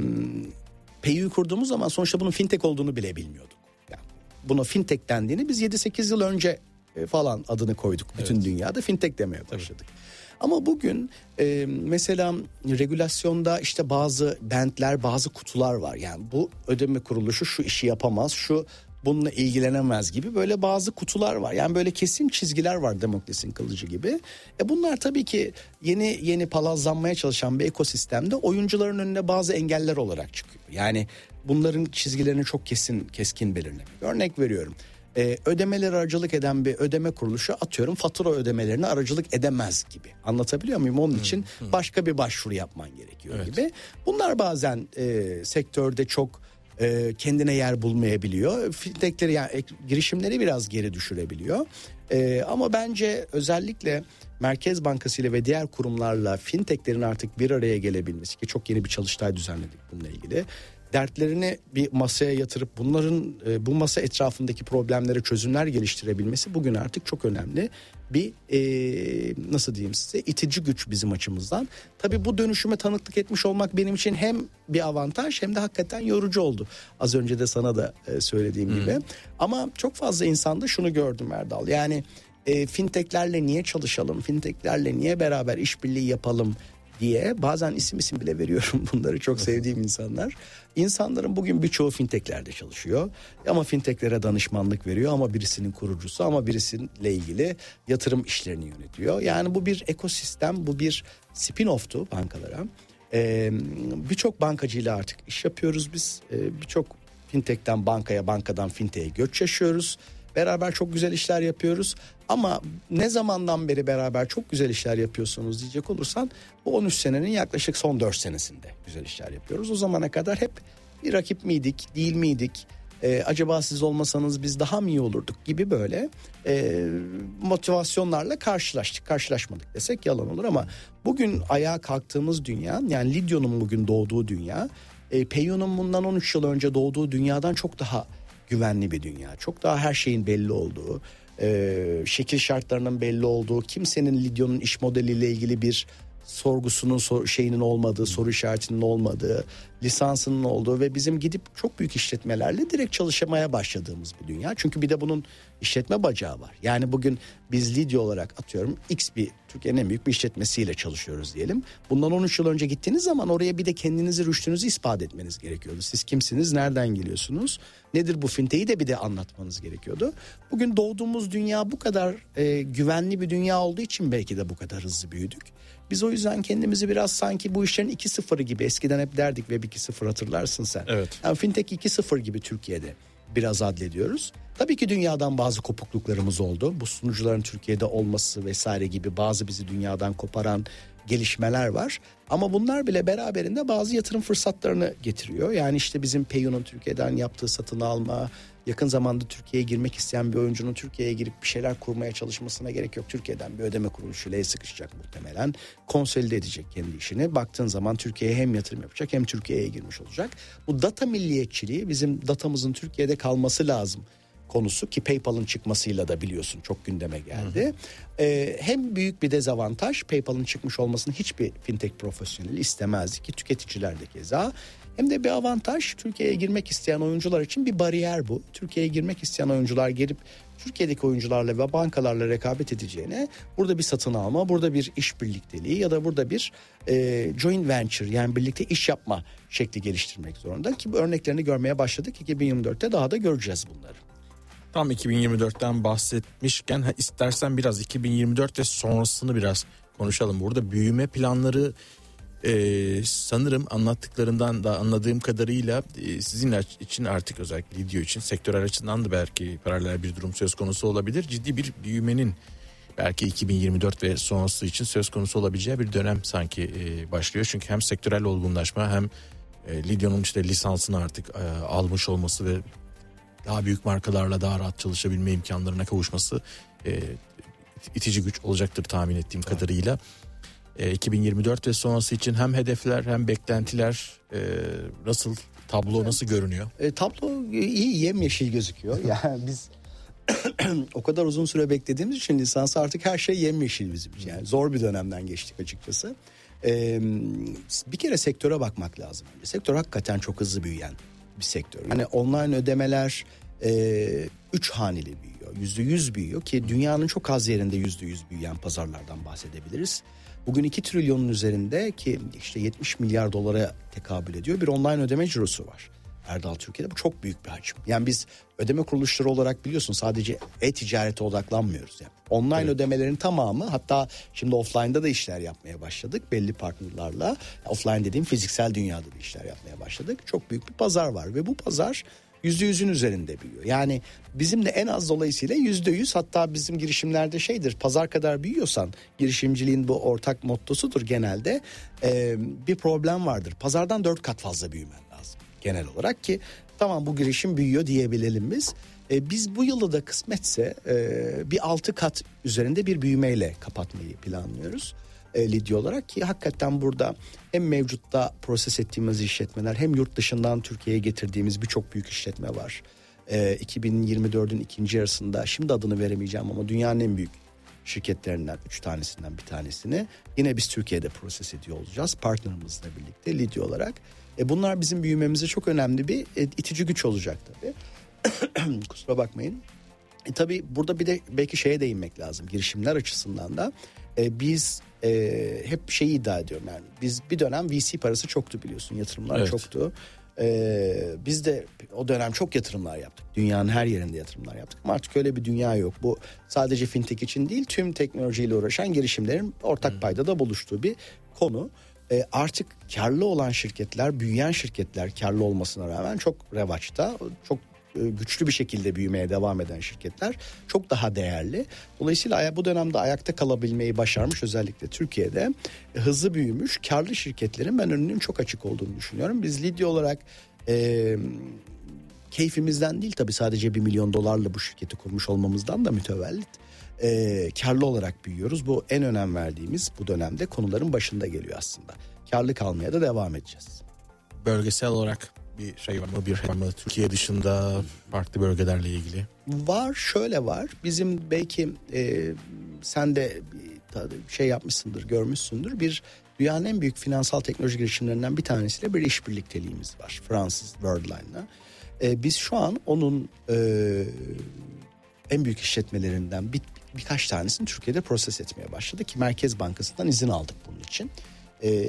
P Y U kurduğumuz zaman sonuçta bunun fintech olduğunu bile bilmiyorduk. Yani buna fintech dendiğini biz yedi sekiz yıl önce falan adını koyduk. Bütün evet. dünyada fintech demeye başladık. Tabii. Ama bugün e, mesela regülasyonda işte bazı bentler, bazı kutular var. Yani bu ödeme kuruluşu şu işi yapamaz, şu bununla ilgilenemez gibi böyle bazı kutular var. Yani böyle kesin çizgiler var, Demokles'in kılıcı gibi. E bunlar tabii ki yeni yeni palazlanmaya çalışan bir ekosistemde oyuncuların önüne bazı engeller olarak çıkıyor. Yani bunların çizgilerini çok kesin keskin belirlemek. Örnek veriyorum. Ee, ödemeleri aracılık eden bir ödeme kuruluşu atıyorum fatura ödemelerine aracılık edemez gibi. Anlatabiliyor muyum? Onun için hmm, hmm. başka bir başvuru yapman gerekiyor evet. gibi. Bunlar bazen e, sektörde çok e, kendine yer bulmayabiliyor. Fintechleri yani girişimleri biraz geri düşürebiliyor. E, ama bence özellikle Merkez Bankası ile ve diğer kurumlarla fintechlerin artık bir araya gelebilmesi, ki çok yeni bir çalıştay düzenledik bununla ilgili. Dertlerini bir masaya yatırıp bunların e, bu masa etrafındaki problemlere çözümler geliştirebilmesi bugün artık çok önemli bir e, nasıl diyeyim size itici güç bizim açımızdan. Tabii bu dönüşüme tanıklık etmiş olmak benim için hem bir avantaj hem de hakikaten yorucu oldu. Az önce de sana da e, söylediğim hmm. gibi. Ama çok fazla insanda şunu gördüm Erdal. Yani e, fintechlerle niye çalışalım? Fintechlerle niye beraber işbirliği yapalım diye bazen isim isim bile veriyorum bunları, çok sevdiğim insanlar. İnsanların bugün birçoğu fintechlerde çalışıyor ama fintechlere danışmanlık veriyor, ama birisinin kurucusu, ama birisiyle ilgili yatırım işlerini yönetiyor. Yani bu bir ekosistem, bu bir spin-off'tu bankalara. Ee, birçok bankacıyla artık iş yapıyoruz biz. Ee, birçok fintech'ten bankaya, bankadan fintech'e göç yaşıyoruz. Beraber çok güzel işler yapıyoruz. Ama ne zamandan beri beraber çok güzel işler yapıyorsunuz diyecek olursan, bu on üç senenin yaklaşık son dört senesinde güzel işler yapıyoruz. O zamana kadar hep bir rakip miydik, değil miydik? Ee, acaba siz olmasanız biz daha mı iyi olurduk gibi böyle e, motivasyonlarla karşılaştık. Karşılaşmadık desek yalan olur, ama bugün ayağa kalktığımız dünya, yani Lidyo'nun bugün doğduğu dünya, e, Peyyo'nun bundan on üç yıl önce doğduğu dünyadan çok daha güvenli bir dünya. Çok daha her şeyin belli olduğu, e, şekil şartlarının belli olduğu, kimsenin Lidyo'nun iş modeliyle ilgili bir sorgusunun sor, şeyinin olmadığı, soru işaretinin olmadığı, lisansının olduğu ve bizim gidip çok büyük işletmelerle direkt çalışmaya başladığımız bir dünya. Çünkü bir de bunun işletme bacağı var. Yani bugün biz Lidyo olarak atıyorum X bir Türkiye'nin en büyük bir işletmesiyle çalışıyoruz diyelim. Bundan on üç yıl önce gittiğiniz zaman oraya bir de kendinizi, rüştünüzü ispat etmeniz gerekiyordu. Siz kimsiniz, nereden geliyorsunuz, nedir bu fintech'i de bir de anlatmanız gerekiyordu. Bugün doğduğumuz dünya bu kadar e, güvenli bir dünya olduğu için belki de bu kadar hızlı büyüdük. Biz o yüzden kendimizi biraz sanki bu işlerin iki sıfırı gibi, eskiden hep derdik Web iki sıfır, hatırlarsın sen. Evet. Yani fintech iki sıfır gibi Türkiye'de biraz adlediyoruz. Tabii ki dünyadan bazı kopukluklarımız oldu. Bu sunucuların Türkiye'de olması vesaire gibi bazı bizi dünyadan koparan gelişmeler var. Ama bunlar bile beraberinde bazı yatırım fırsatlarını getiriyor. Yani işte bizim Peyyo'nun Türkiye'den yaptığı satın alma, yakın zamanda Türkiye'ye girmek isteyen bir oyuncunun Türkiye'ye girip bir şeyler kurmaya çalışmasına gerek yok. Türkiye'den bir ödeme kuruluşuyla el sıkışacak muhtemelen. Konsolide edecek kendi işini. Baktığın zaman Türkiye'ye hem yatırım yapacak hem Türkiye'ye girmiş olacak. Bu data milliyetçiliği, bizim datamızın Türkiye'de kalması lazım konusu ki PayPal'ın çıkmasıyla da biliyorsun çok gündeme geldi. Ee, hem büyük bir dezavantaj, PayPal'ın çıkmış olmasını hiçbir fintech profesyoneli istemezdi ki tüketiciler de keza. Hem de bir avantaj, Türkiye'ye girmek isteyen oyuncular için bir bariyer bu. Türkiye'ye girmek isteyen oyuncular gelip Türkiye'deki oyuncularla ve bankalarla rekabet edeceğine, burada bir satın alma, burada bir iş birlikteliği ya da burada bir e, joint venture, yani birlikte iş yapma şekli geliştirmek zorunda ki bu örneklerini görmeye başladık. iki bin yirmi dörtte daha da göreceğiz bunları. Tam iki bin yirmi dörtten bahsetmişken ha, istersen biraz iki bin yirmi dört ve sonrasını biraz konuşalım. Burada büyüme planları e, sanırım anlattıklarından da anladığım kadarıyla e, sizin için artık özellikle Lidyo için sektörel açıdan da belki paralel bir durum söz konusu olabilir. Ciddi bir büyümenin belki iki bin yirmi dört ve sonrası için söz konusu olabileceği bir dönem sanki e, başlıyor. Çünkü hem sektörel olgunlaşma hem e, Lidyo'nun işte lisansını artık e, almış olması ve daha büyük markalarla daha rahat çalışabilme imkanlarına kavuşması e, itici güç olacaktır tahmin ettiğim evet. kadarıyla. E, iki bin yirmi dört ve sonrası için hem hedefler hem beklentiler e, nasıl, tablo evet. nasıl görünüyor? E, tablo iyi, yemyeşil gözüküyor. Yani biz o kadar uzun süre beklediğimiz için lisansı artık her şey yemyeşil bizim için. Yani zor bir dönemden geçtik açıkçası. E, bir kere sektöre bakmak lazım. Sektör hakikaten çok hızlı büyüyen bir sektör. Yani online ödemeler e, üç haneli büyüyor. Yüzde yüz büyüyor ki dünyanın çok az yerinde yüzde yüz büyüyen pazarlardan bahsedebiliriz. Bugün iki trilyonun üzerinde ki işte yetmiş milyar dolara tekabül ediyor bir online ödeme cirosu var. Erdal, Türkiye'de bu çok büyük bir hacim. Yani biz ödeme kuruluşları olarak biliyorsun sadece e-ticarete odaklanmıyoruz. Yani online evet. ödemelerin tamamı, hatta şimdi offline'da da işler yapmaya başladık belli partnerlarla. Offline dediğim fiziksel dünyada da işler yapmaya başladık. Çok büyük bir pazar var ve bu pazar yüzde yüzün üzerinde büyüyor. Yani bizim de en az dolayısıyla yüzde yüz, hatta bizim girişimlerde şeydir, pazar kadar büyüyorsan, girişimciliğin bu ortak mottosudur genelde, e, bir problem vardır. Pazardan dört kat fazla büyümen lazım genel olarak ki tamam bu girişim büyüyor diyebilelim biz. E, biz bu yılı da kısmetse e, bir altı kat üzerinde bir büyümeyle kapatmayı planlıyoruz. E, Lidyo olarak ki hakikaten burada hem mevcutta proses ettiğimiz işletmeler hem yurt dışından Türkiye'ye getirdiğimiz birçok büyük işletme var. E, iki bin yirmi dördün ikinci yarısında, şimdi adını veremeyeceğim ama dünyanın en büyük şirketlerinden üç tanesinden bir tanesini yine biz Türkiye'de proses ediyor olacağız partnerimizle birlikte Lidyo olarak. E, bunlar bizim büyümemize çok önemli bir e, itici güç olacak tabii. Kusura bakmayın. E, tabii burada bir de belki şeye değinmek lazım girişimler açısından da. E, biz e, hep şeyi iddia ediyorum yani. Biz bir dönem V C parası çoktu biliyorsun. Yatırımlar Evet. çoktu. E, biz de o dönem çok yatırımlar yaptık. Dünyanın her yerinde yatırımlar yaptık. Ama artık öyle bir dünya yok. Bu sadece fintech için değil, tüm teknolojiyle uğraşan girişimlerin ortak paydada buluştuğu bir konu. E, artık karlı olan şirketler, büyüyen şirketler, karlı olmasına rağmen çok revaçta, çok e, güçlü bir şekilde büyümeye devam eden şirketler çok daha değerli. Dolayısıyla aya- bu dönemde ayakta kalabilmeyi başarmış, özellikle Türkiye'de e, hızlı büyümüş karlı şirketlerin ben önünün çok açık olduğunu düşünüyorum. Biz Lidya olarak e, keyfimizden değil tabii, sadece bir milyon dolarla bu şirketi kurmuş olmamızdan da mütevellit e, karlı olarak büyüyoruz. Bu en önem verdiğimiz bu dönemde konuların başında geliyor aslında. Karlı kalmaya da devam edeceğiz. Bölgesel olarak bir şey var mı? Bir şey var mı? Türkiye dışında farklı bölgelerle ilgili. Var, şöyle var. Bizim belki e, sen de bir şey yapmışsındır, görmüşsündür. Bir dünyanın en büyük finansal teknoloji girişimlerinden bir tanesiyle bir işbirlikteliğimiz var. Fransız Worldline'la. E, biz şu an onun e, en büyük işletmelerinden bir, birkaç tanesini Türkiye'de proses etmeye başladık ki Merkez Bankası'ndan izin aldık bunun için. E,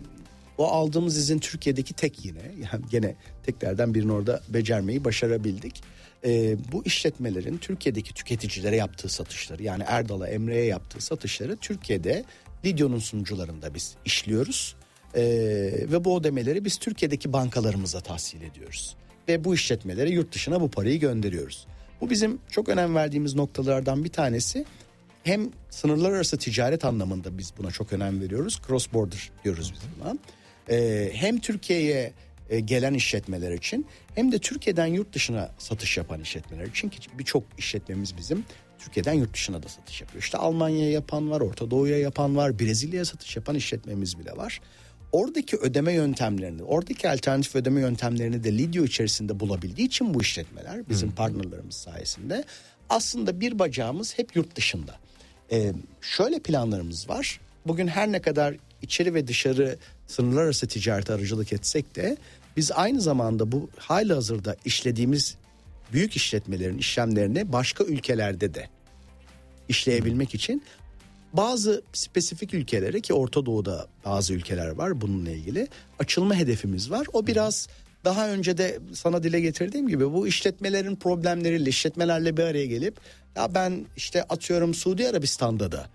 o aldığımız izin Türkiye'deki tek yine. Yani gene teklerden birini orada becermeyi başarabildik. Ee, bu işletmelerin Türkiye'deki tüketicilere yaptığı satışları, yani Erdal'a, Emre'ye yaptığı satışları Türkiye'de Lidyo'nun sunucularında biz işliyoruz. Ee, ve bu ödemeleri biz Türkiye'deki bankalarımıza tahsil ediyoruz. Ve bu işletmelere yurt dışına bu parayı gönderiyoruz. Bu bizim çok önem verdiğimiz noktalardan bir tanesi. Hem sınırlar arası ticaret anlamında biz buna çok önem veriyoruz. Cross border diyoruz biz buna. Ee, hem Türkiye'ye e, gelen işletmeler için hem de Türkiye'den yurt dışına satış yapan işletmeler için, ki birçok işletmemiz bizim Türkiye'den yurt dışına da satış yapıyor. İşte Almanya'ya yapan var, Orta Doğu'ya yapan var, Brezilya'ya satış yapan işletmemiz bile var. Oradaki ödeme yöntemlerini, oradaki alternatif ödeme yöntemlerini de Lidyo içerisinde bulabildiği için bu işletmeler bizim hmm. partnerlarımız sayesinde aslında bir bacağımız hep yurt dışında. Ee, şöyle planlarımız var. Bugün her ne kadar içeri ve dışarı sınırlar arası ticarete aracılık etsek de biz aynı zamanda bu halihazırda işlediğimiz büyük işletmelerin işlemlerini başka ülkelerde de işleyebilmek için bazı spesifik ülkelere, ki Orta Doğu'da bazı ülkeler var bununla ilgili, açılma hedefimiz var. O biraz daha önce de sana dile getirdiğim gibi bu işletmelerin problemleriyle, işletmelerle bir araya gelip ya ben işte atıyorum Suudi Arabistan'da da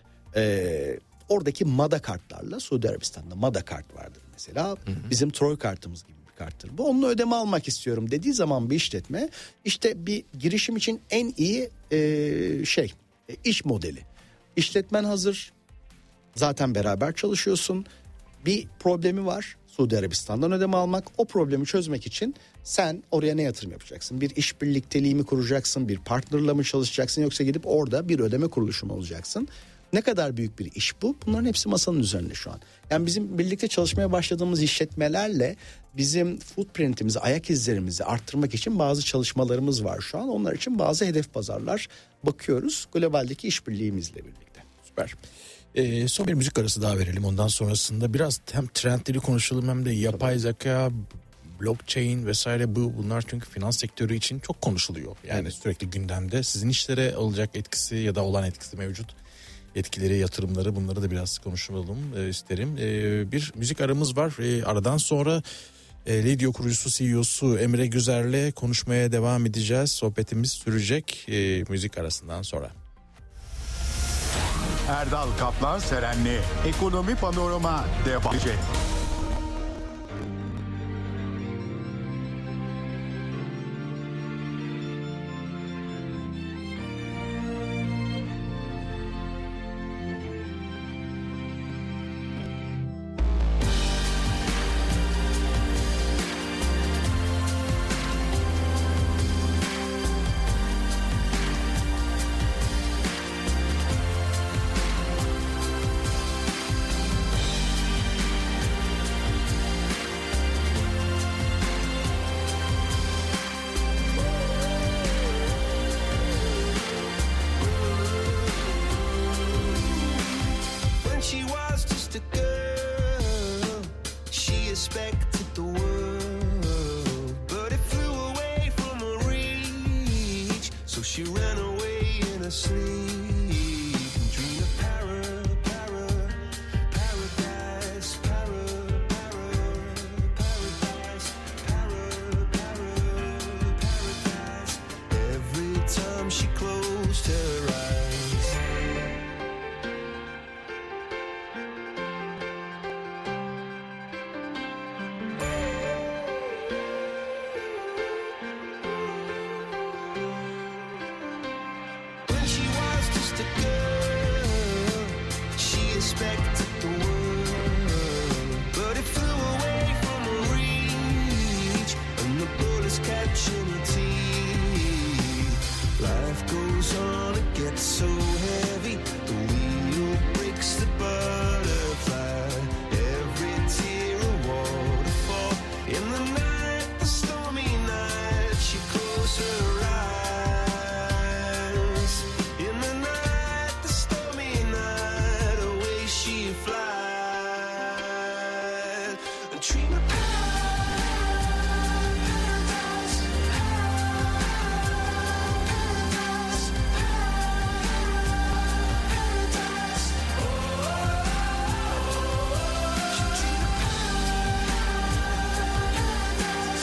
e, oradaki MADA kartlarla, Suudi Arabistan'da MADA kart vardır mesela. Hı hı. Bizim Troy kartımız gibi bir karttır. Bu, onunla ödeme almak istiyorum dediği zaman bir işletme, işte bir girişim için en iyi e, şey e, iş modeli. İşletmen hazır, zaten beraber çalışıyorsun. Bir problemi var, Suudi Arabistan'dan ödeme almak. O problemi çözmek için sen oraya ne yatırım yapacaksın? Bir iş birlikteliği mi kuracaksın? Bir partnerla mı çalışacaksın? Yoksa gidip orada bir ödeme kuruluşu mu olacaksın? Ne kadar büyük bir iş bu? Bunların hepsi masanın üzerinde şu an. Yani bizim birlikte çalışmaya başladığımız işletmelerle bizim footprintimizi, ayak izlerimizi arttırmak için bazı çalışmalarımız var şu an. Onlar için bazı hedef pazarlar bakıyoruz globaldeki işbirliğimizle birlikte. Süper. Ee, son bir müzik arası daha verelim. Ondan sonrasında biraz hem trendleri konuşalım hem de yapay zeka, blockchain vesaire, bu bunlar çünkü finans sektörü için çok konuşuluyor. Yani evet, sürekli gündemde. Sizin işlere olacak etkisi ya da olan etkisi mevcut. Etkileri, yatırımları, bunları da biraz konuşalım e, isterim. E, bir müzik aramız var. E, aradan sonra e, Lidyo kurucusu C E O'su Emre Güzer'le konuşmaya devam edeceğiz. Sohbetimiz sürecek e, müzik arasından sonra. Erdal Kaplan Serenli Ekonomi Panorama devam edecek. She ran away in her sleep and dreamed of para, expected the world, but it flew away from her reach, and the bullets catching her teeth. Life goes on, it gets so heavy, the wheel breaks the butterfly, every tear a waterfall. In the night, the stormy night, she closed her eyes. In the night, the stormy night, away she flies. A dream of paradise, paradise, paradise. Oh, she dreamed of paradise,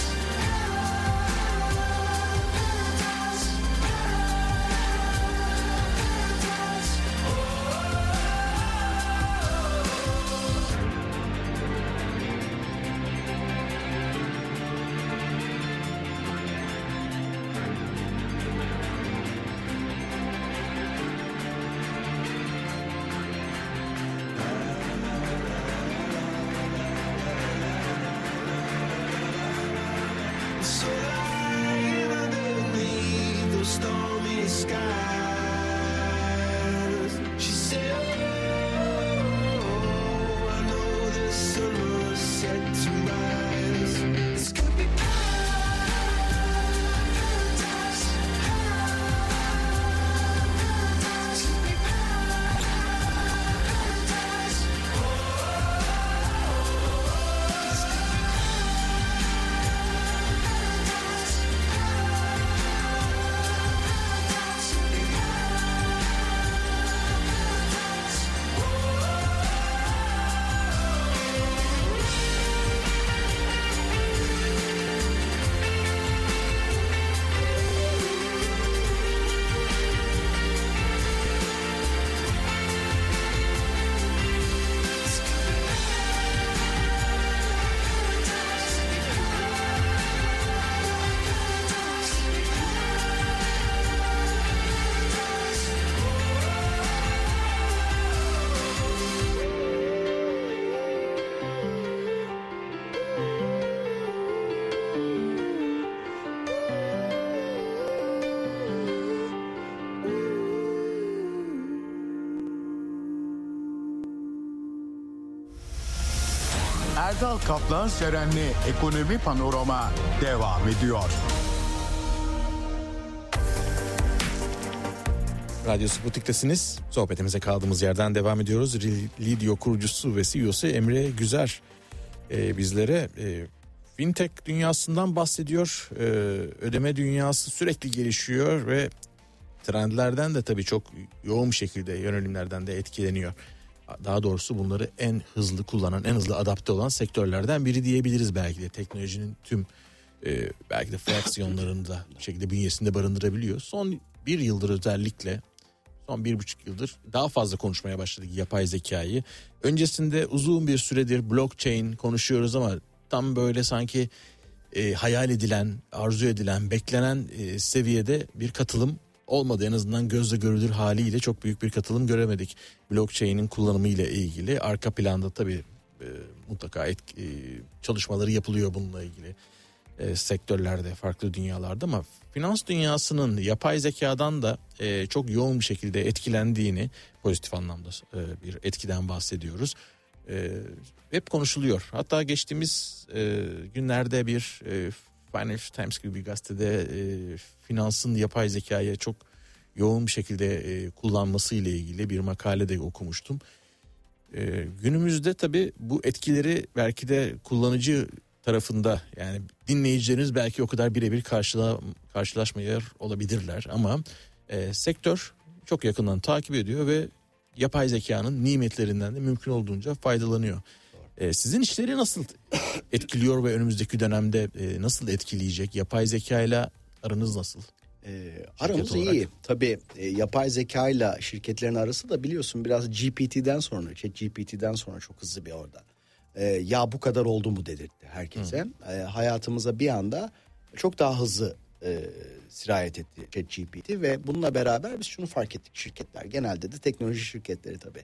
so lying underneath those stormy skies. She said, oh, I know the sun was set to rise. This could be paradise, paradise, could be paradise. Oh, this could be Erdal Kaplan Seren'le Ekonomi Panorama devam ediyor. Radyo Sputnik'tesiniz. Sohbetimize kaldığımız yerden devam ediyoruz. Lidio kurucusu ve C E O'su Emre Güzer e, bizlere e, fintech dünyasından bahsediyor. E, ödeme dünyası sürekli gelişiyor ve trendlerden de tabii çok yoğun bir şekilde yönelimlerden de etkileniyor. Daha doğrusu bunları en hızlı kullanan, en hızlı adapte olan sektörlerden biri diyebiliriz belki de. Teknolojinin tüm e, belki de fraksiyonlarını da bir şekilde bünyesinde barındırabiliyor. Son bir yıldır özellikle, son bir buçuk yıldır daha fazla konuşmaya başladık yapay zekayı. Öncesinde uzun bir süredir blockchain konuşuyoruz ama tam böyle sanki e, hayal edilen, arzu edilen, beklenen e, seviyede bir katılım olmadı. En azından gözle görülür haliyle çok büyük bir katılım göremedik. Blockchain'in kullanımı ile ilgili arka planda tabii e, mutlaka etki, e, çalışmaları yapılıyor bununla ilgili e, sektörlerde, farklı dünyalarda ama finans dünyasının yapay zekadan da e, çok yoğun bir şekilde etkilendiğini, pozitif anlamda e, bir etkiden bahsediyoruz. E, hep konuşuluyor. Hatta geçtiğimiz e, günlerde bir e, Financial Times gibi bir gazetede e, finansın yapay zekaya çok yoğun bir şekilde e, kullanması ile ilgili bir makale de okumuştum. E, günümüzde tabii bu etkileri belki de kullanıcı tarafında, yani dinleyicileriniz belki o kadar birebir karşıla, karşılaşmıyor olabilirler ama e, sektör çok yakından takip ediyor ve yapay zekanın nimetlerinden de mümkün olduğunca faydalanıyor. E, sizin işleri nasıl etkiliyor ve önümüzdeki dönemde e, nasıl etkileyecek? Yapay zekayla aranız nasıl? E, aramız iyi. Tabii e, yapay zekayla şirketlerin arası da biliyorsun biraz G P T'den sonra, ChatGPT'den sonra çok hızlı bir orada. E, ya bu kadar oldu mu dedirtti herkese. E, hayatımıza bir anda çok daha hızlı e, sirayet etti ChatGPT ve bununla beraber biz şunu fark ettik, şirketler genelde de teknoloji şirketleri tabii.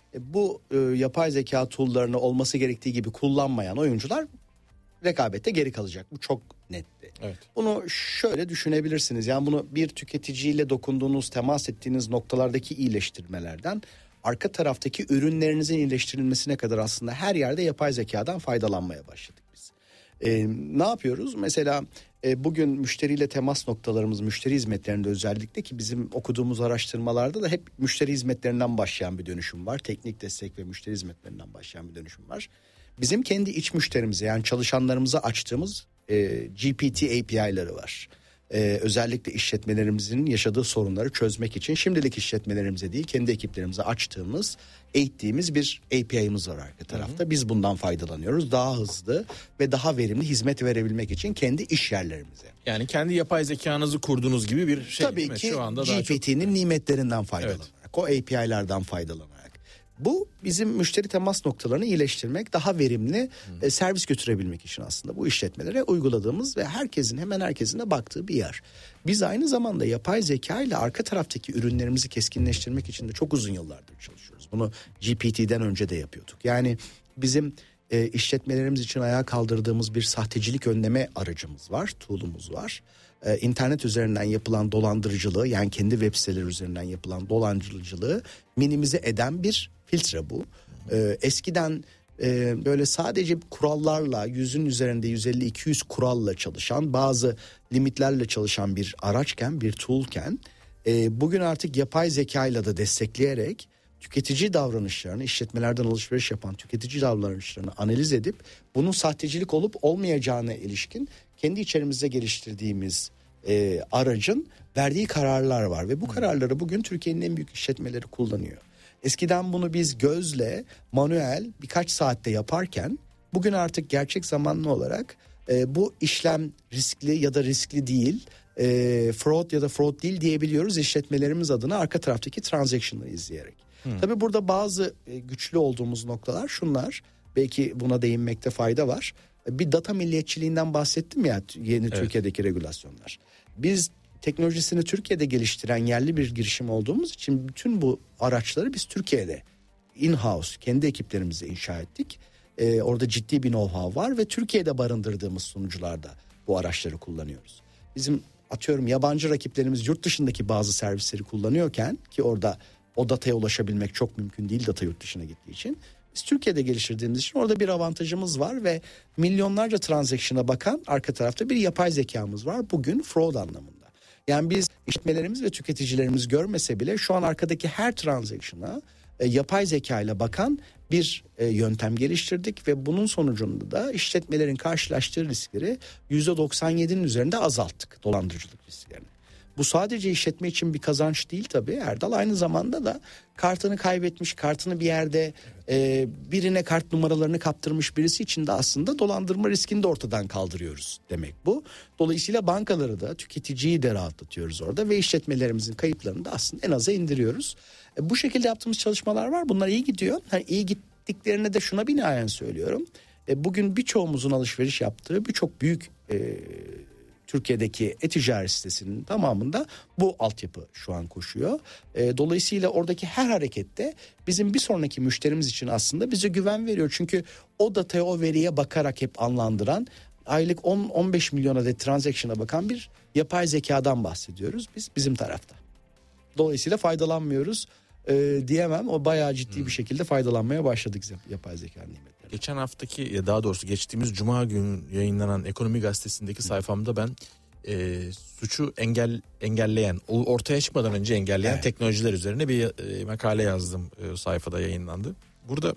E, bu e, yapay zeka tool'larını olması gerektiği gibi kullanmayan oyuncular rekabette geri kalacak. Bu çok netti. Evet. Bunu şöyle düşünebilirsiniz. Yani bunu bir tüketiciyle dokunduğunuz, temas ettiğiniz noktalardaki iyileştirmelerden arka taraftaki ürünlerinizin iyileştirilmesine kadar aslında her yerde yapay zekadan faydalanmaya başladık biz. Ee, ne yapıyoruz? Mesela e, bugün müşteriyle temas noktalarımız, müşteri hizmetlerinde özellikle, ki bizim okuduğumuz araştırmalarda da hep müşteri hizmetlerinden başlayan bir dönüşüm var. Teknik destek ve müşteri hizmetlerinden başlayan bir dönüşüm var. Bizim kendi iç müşterimize, yani çalışanlarımıza açtığımız e, G P T A P I'ları var. Ee, özellikle işletmelerimizin yaşadığı sorunları çözmek için şimdilik işletmelerimize değil, kendi ekiplerimize açtığımız, eğittiğimiz bir A P I'miz var arka tarafta. Hı hı. Biz bundan faydalanıyoruz. Daha hızlı ve daha verimli hizmet verebilmek için kendi iş yerlerimize. Yani kendi yapay zekanızı kurduğunuz gibi bir şey. Tabii ki şu anda G P T'nin çok... nimetlerinden faydalanarak, evet. o A P I'lerden faydalanarak. Bu bizim müşteri temas noktalarını iyileştirmek, daha verimli e, servis götürebilmek için aslında bu işletmelere uyguladığımız ve herkesin, hemen herkesin de baktığı bir yer. Biz aynı zamanda yapay zeka ile arka taraftaki ürünlerimizi keskinleştirmek için de çok uzun yıllardır çalışıyoruz. Bunu G P T'den önce de yapıyorduk. Yani bizim e, işletmelerimiz için ayağa kaldırdığımız bir sahtecilik önleme aracımız var, tool'umuz var. E, internet üzerinden yapılan dolandırıcılığı, yani kendi web siteleri üzerinden yapılan dolandırıcılığı minimize eden bir filtre bu. Ee, eskiden e, böyle sadece kurallarla, yüzün üzerinde yüz elli iki yüz kuralla çalışan, bazı limitlerle çalışan bir araçken, bir toolken, e, bugün artık yapay zekayla da destekleyerek tüketici davranışlarını, işletmelerden alışveriş yapan tüketici davranışlarını analiz edip bunun sahtecilik olup olmayacağına ilişkin kendi içerimizde geliştirdiğimiz e, aracın verdiği kararlar var ve bu kararları bugün Türkiye'nin en büyük işletmeleri kullanıyor. Eskiden bunu biz gözle, manuel birkaç saatte yaparken bugün artık gerçek zamanlı olarak e, bu işlem riskli ya da riskli değil, e, fraud ya da fraud değil diyebiliyoruz işletmelerimiz adına arka taraftaki transaction'ları izleyerek. Hmm. Tabii burada bazı e, güçlü olduğumuz noktalar şunlar, belki buna değinmekte fayda var. Bir data milliyetçiliğinden bahsettim ya, yeni evet. Türkiye'deki regülasyonlar. Biz teknolojisini Türkiye'de geliştiren yerli bir girişim olduğumuz için bütün bu araçları biz Türkiye'de in-house kendi ekiplerimize inşa ettik. Ee, orada ciddi bir know-how var ve Türkiye'de barındırdığımız sunucularda bu araçları kullanıyoruz. Bizim atıyorum yabancı rakiplerimiz yurt dışındaki bazı servisleri kullanıyorken, ki orada o dataya ulaşabilmek çok mümkün değil, data yurt dışına gittiği için. Biz Türkiye'de geliştirdiğimiz için orada bir avantajımız var ve milyonlarca transaction'a bakan arka tarafta bir yapay zekamız var bugün fraud anlamında. Yani biz işletmelerimiz ve tüketicilerimiz görmese bile şu an arkadaki her transaction'a e, yapay zeka ile bakan bir e, yöntem geliştirdik ve bunun sonucunda da işletmelerin karşılaştığı riskleri yüzde doksan yedinin üzerinde azalttık, dolandırıcılık risklerini. Bu sadece işletme için bir kazanç değil tabii Erdal, aynı zamanda da kartını kaybetmiş, kartını bir yerde e, birine kart numaralarını kaptırmış birisi için de aslında dolandırma riskini de ortadan kaldırıyoruz demek bu. Dolayısıyla bankaları da, tüketiciyi de rahatlatıyoruz orada ve işletmelerimizin kayıplarını da aslında en aza indiriyoruz. E, bu şekilde yaptığımız çalışmalar var, bunlar iyi gidiyor. Yani iyi gittiklerine de şuna binaen söylüyorum. E, bugün birçoğumuzun alışveriş yaptığı birçok büyük e, Türkiye'deki e-ticaret sitesinin tamamında bu altyapı şu an koşuyor. E, dolayısıyla oradaki her harekette bizim bir sonraki müşterimiz için aslında bize güven veriyor. Çünkü o dataya, o veriye bakarak hep anlandıran, aylık on on beş milyon adet transaction'a bakan bir yapay zekadan bahsediyoruz biz bizim tarafta. Dolayısıyla faydalanmıyoruz e, diyemem. O bayağı ciddi hmm. bir şekilde faydalanmaya başladık yapay zeka nimetlerine. Geçen haftaki, ya daha doğrusu geçtiğimiz Cuma günü yayınlanan Ekonomi Gazetesi'ndeki sayfamda ben e, suçu engel engelleyen, ortaya çıkmadan önce engelleyen evet. teknolojiler üzerine bir e, makale yazdım. E, sayfada yayınlandı. Burada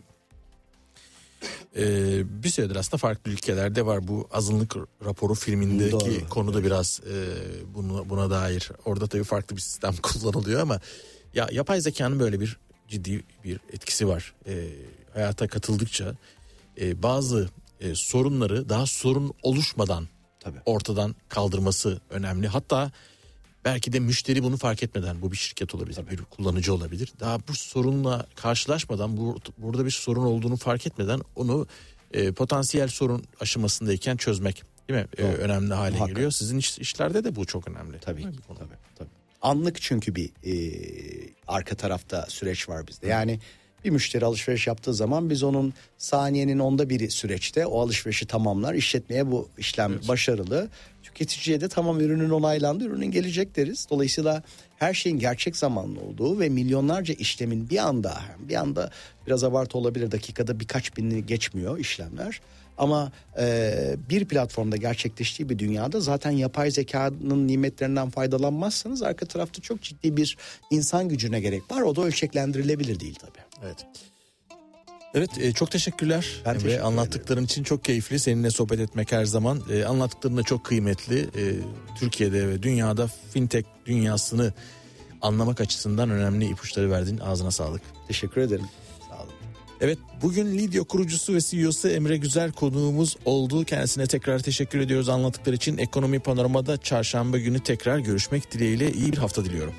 e, bir süredir aslında farklı ülkelerde var bu azınlık raporu filmindeki Doğru. konuda evet. biraz e, bunu, buna dair. Orada tabii farklı bir sistem kullanılıyor ama ya yapay zekanın böyle bir ciddi bir etkisi var. E, hayata katıldıkça e, bazı e, sorunları daha sorun oluşmadan Tabii. ortadan kaldırması önemli. Hatta belki de müşteri bunu fark etmeden, bu bir şirket olabilir, Tabii. bir kullanıcı olabilir. Daha bu sorunla karşılaşmadan, bu, burada bir sorun olduğunu fark etmeden onu e, potansiyel sorun aşamasındayken çözmek, değil mi? E, önemli hale Muhakkak. geliyor. Sizin iş, işlerde de bu çok önemli. Tabii. Tabii. Tabii. Anlık çünkü bir e, arka tarafta süreç var bizde. Yani Bir müşteri alışveriş yaptığı zaman biz onun saniyenin onda biri süreçte o alışverişi tamamlar. İşletmeye bu işlem evet. başarılı. Tüketiciye de tamam ürünün onaylandı, ürünün gelecek deriz. Dolayısıyla her şeyin gerçek zamanlı olduğu ve milyonlarca işlemin bir anda, bir anda biraz abartı olabilir, dakikada birkaç bini geçmiyor işlemler. Ama e, bir platformda gerçekleştiği bir dünyada zaten yapay zekanın nimetlerinden faydalanmazsanız arka tarafta çok ciddi bir insan gücüne gerek var. O da ölçeklendirilebilir değil tabii. Evet. Evet e, çok teşekkürler. Ben Emre. teşekkür Anlattıkların ederim. için çok keyifli. Seninle sohbet etmek her zaman. E, anlattıkların da çok kıymetli. E, Türkiye'de ve dünyada fintech dünyasını anlamak açısından önemli ipuçları verdin. Ağzına sağlık. Teşekkür ederim. Sağ olun. Evet, bugün Lidyo kurucusu ve C E O'su Emre Güzel konuğumuz oldu. Kendisine tekrar teşekkür ediyoruz anlattıkları için. Ekonomi Panorama'da çarşamba günü tekrar görüşmek dileğiyle iyi bir hafta diliyorum.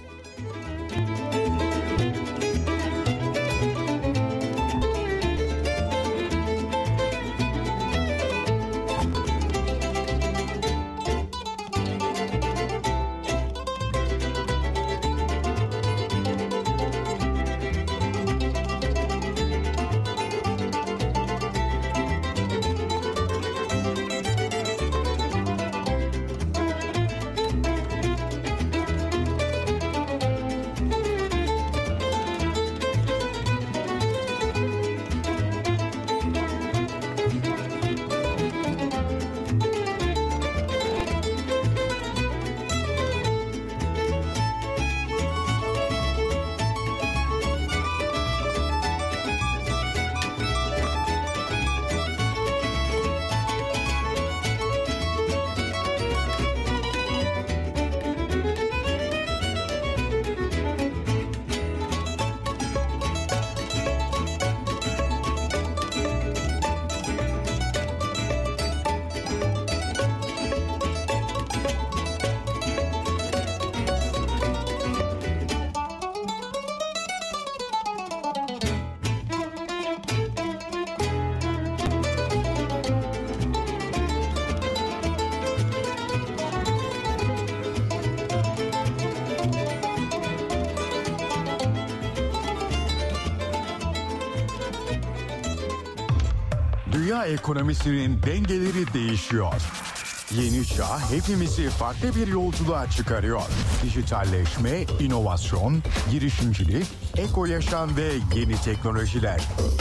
Dünya ekonomisinin dengeleri değişiyor. Yeni çağ hepimizi farklı bir yolculuğa çıkarıyor. Dijitalleşme, inovasyon, girişimcilik, eko yaşam ve yeni teknolojiler.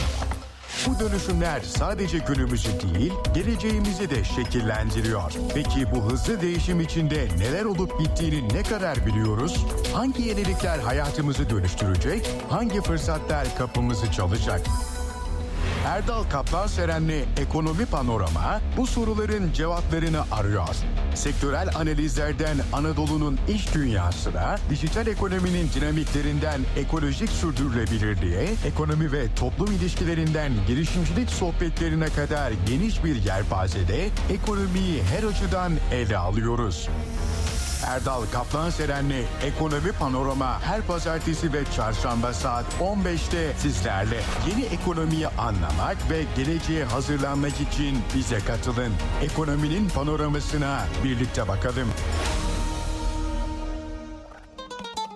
Bu dönüşümler sadece günümüzü değil, geleceğimizi de şekillendiriyor. Peki bu hızlı değişim içinde neler olup bittiğini ne kadar biliyoruz? Hangi yenilikler hayatımızı dönüştürecek? Hangi fırsatlar kapımızı çalacak? Erdal Kaplanseren'le Ekonomi Panorama bu soruların cevaplarını arıyor. Sektörel analizlerden Anadolu'nun iş dünyasına, dijital ekonominin dinamiklerinden ekolojik sürdürülebilirliğe, ekonomi ve toplum ilişkilerinden girişimcilik sohbetlerine kadar geniş bir yelpazede ekonomiyi her açıdan ele alıyoruz. Erdal Kaplanseren'le Ekonomi Panorama her pazartesi ve çarşamba saat on beşte sizlerle. Yeni ekonomiyi anlamak ve geleceğe hazırlanmak için bize katılın. Ekonominin panoramasına birlikte bakalım.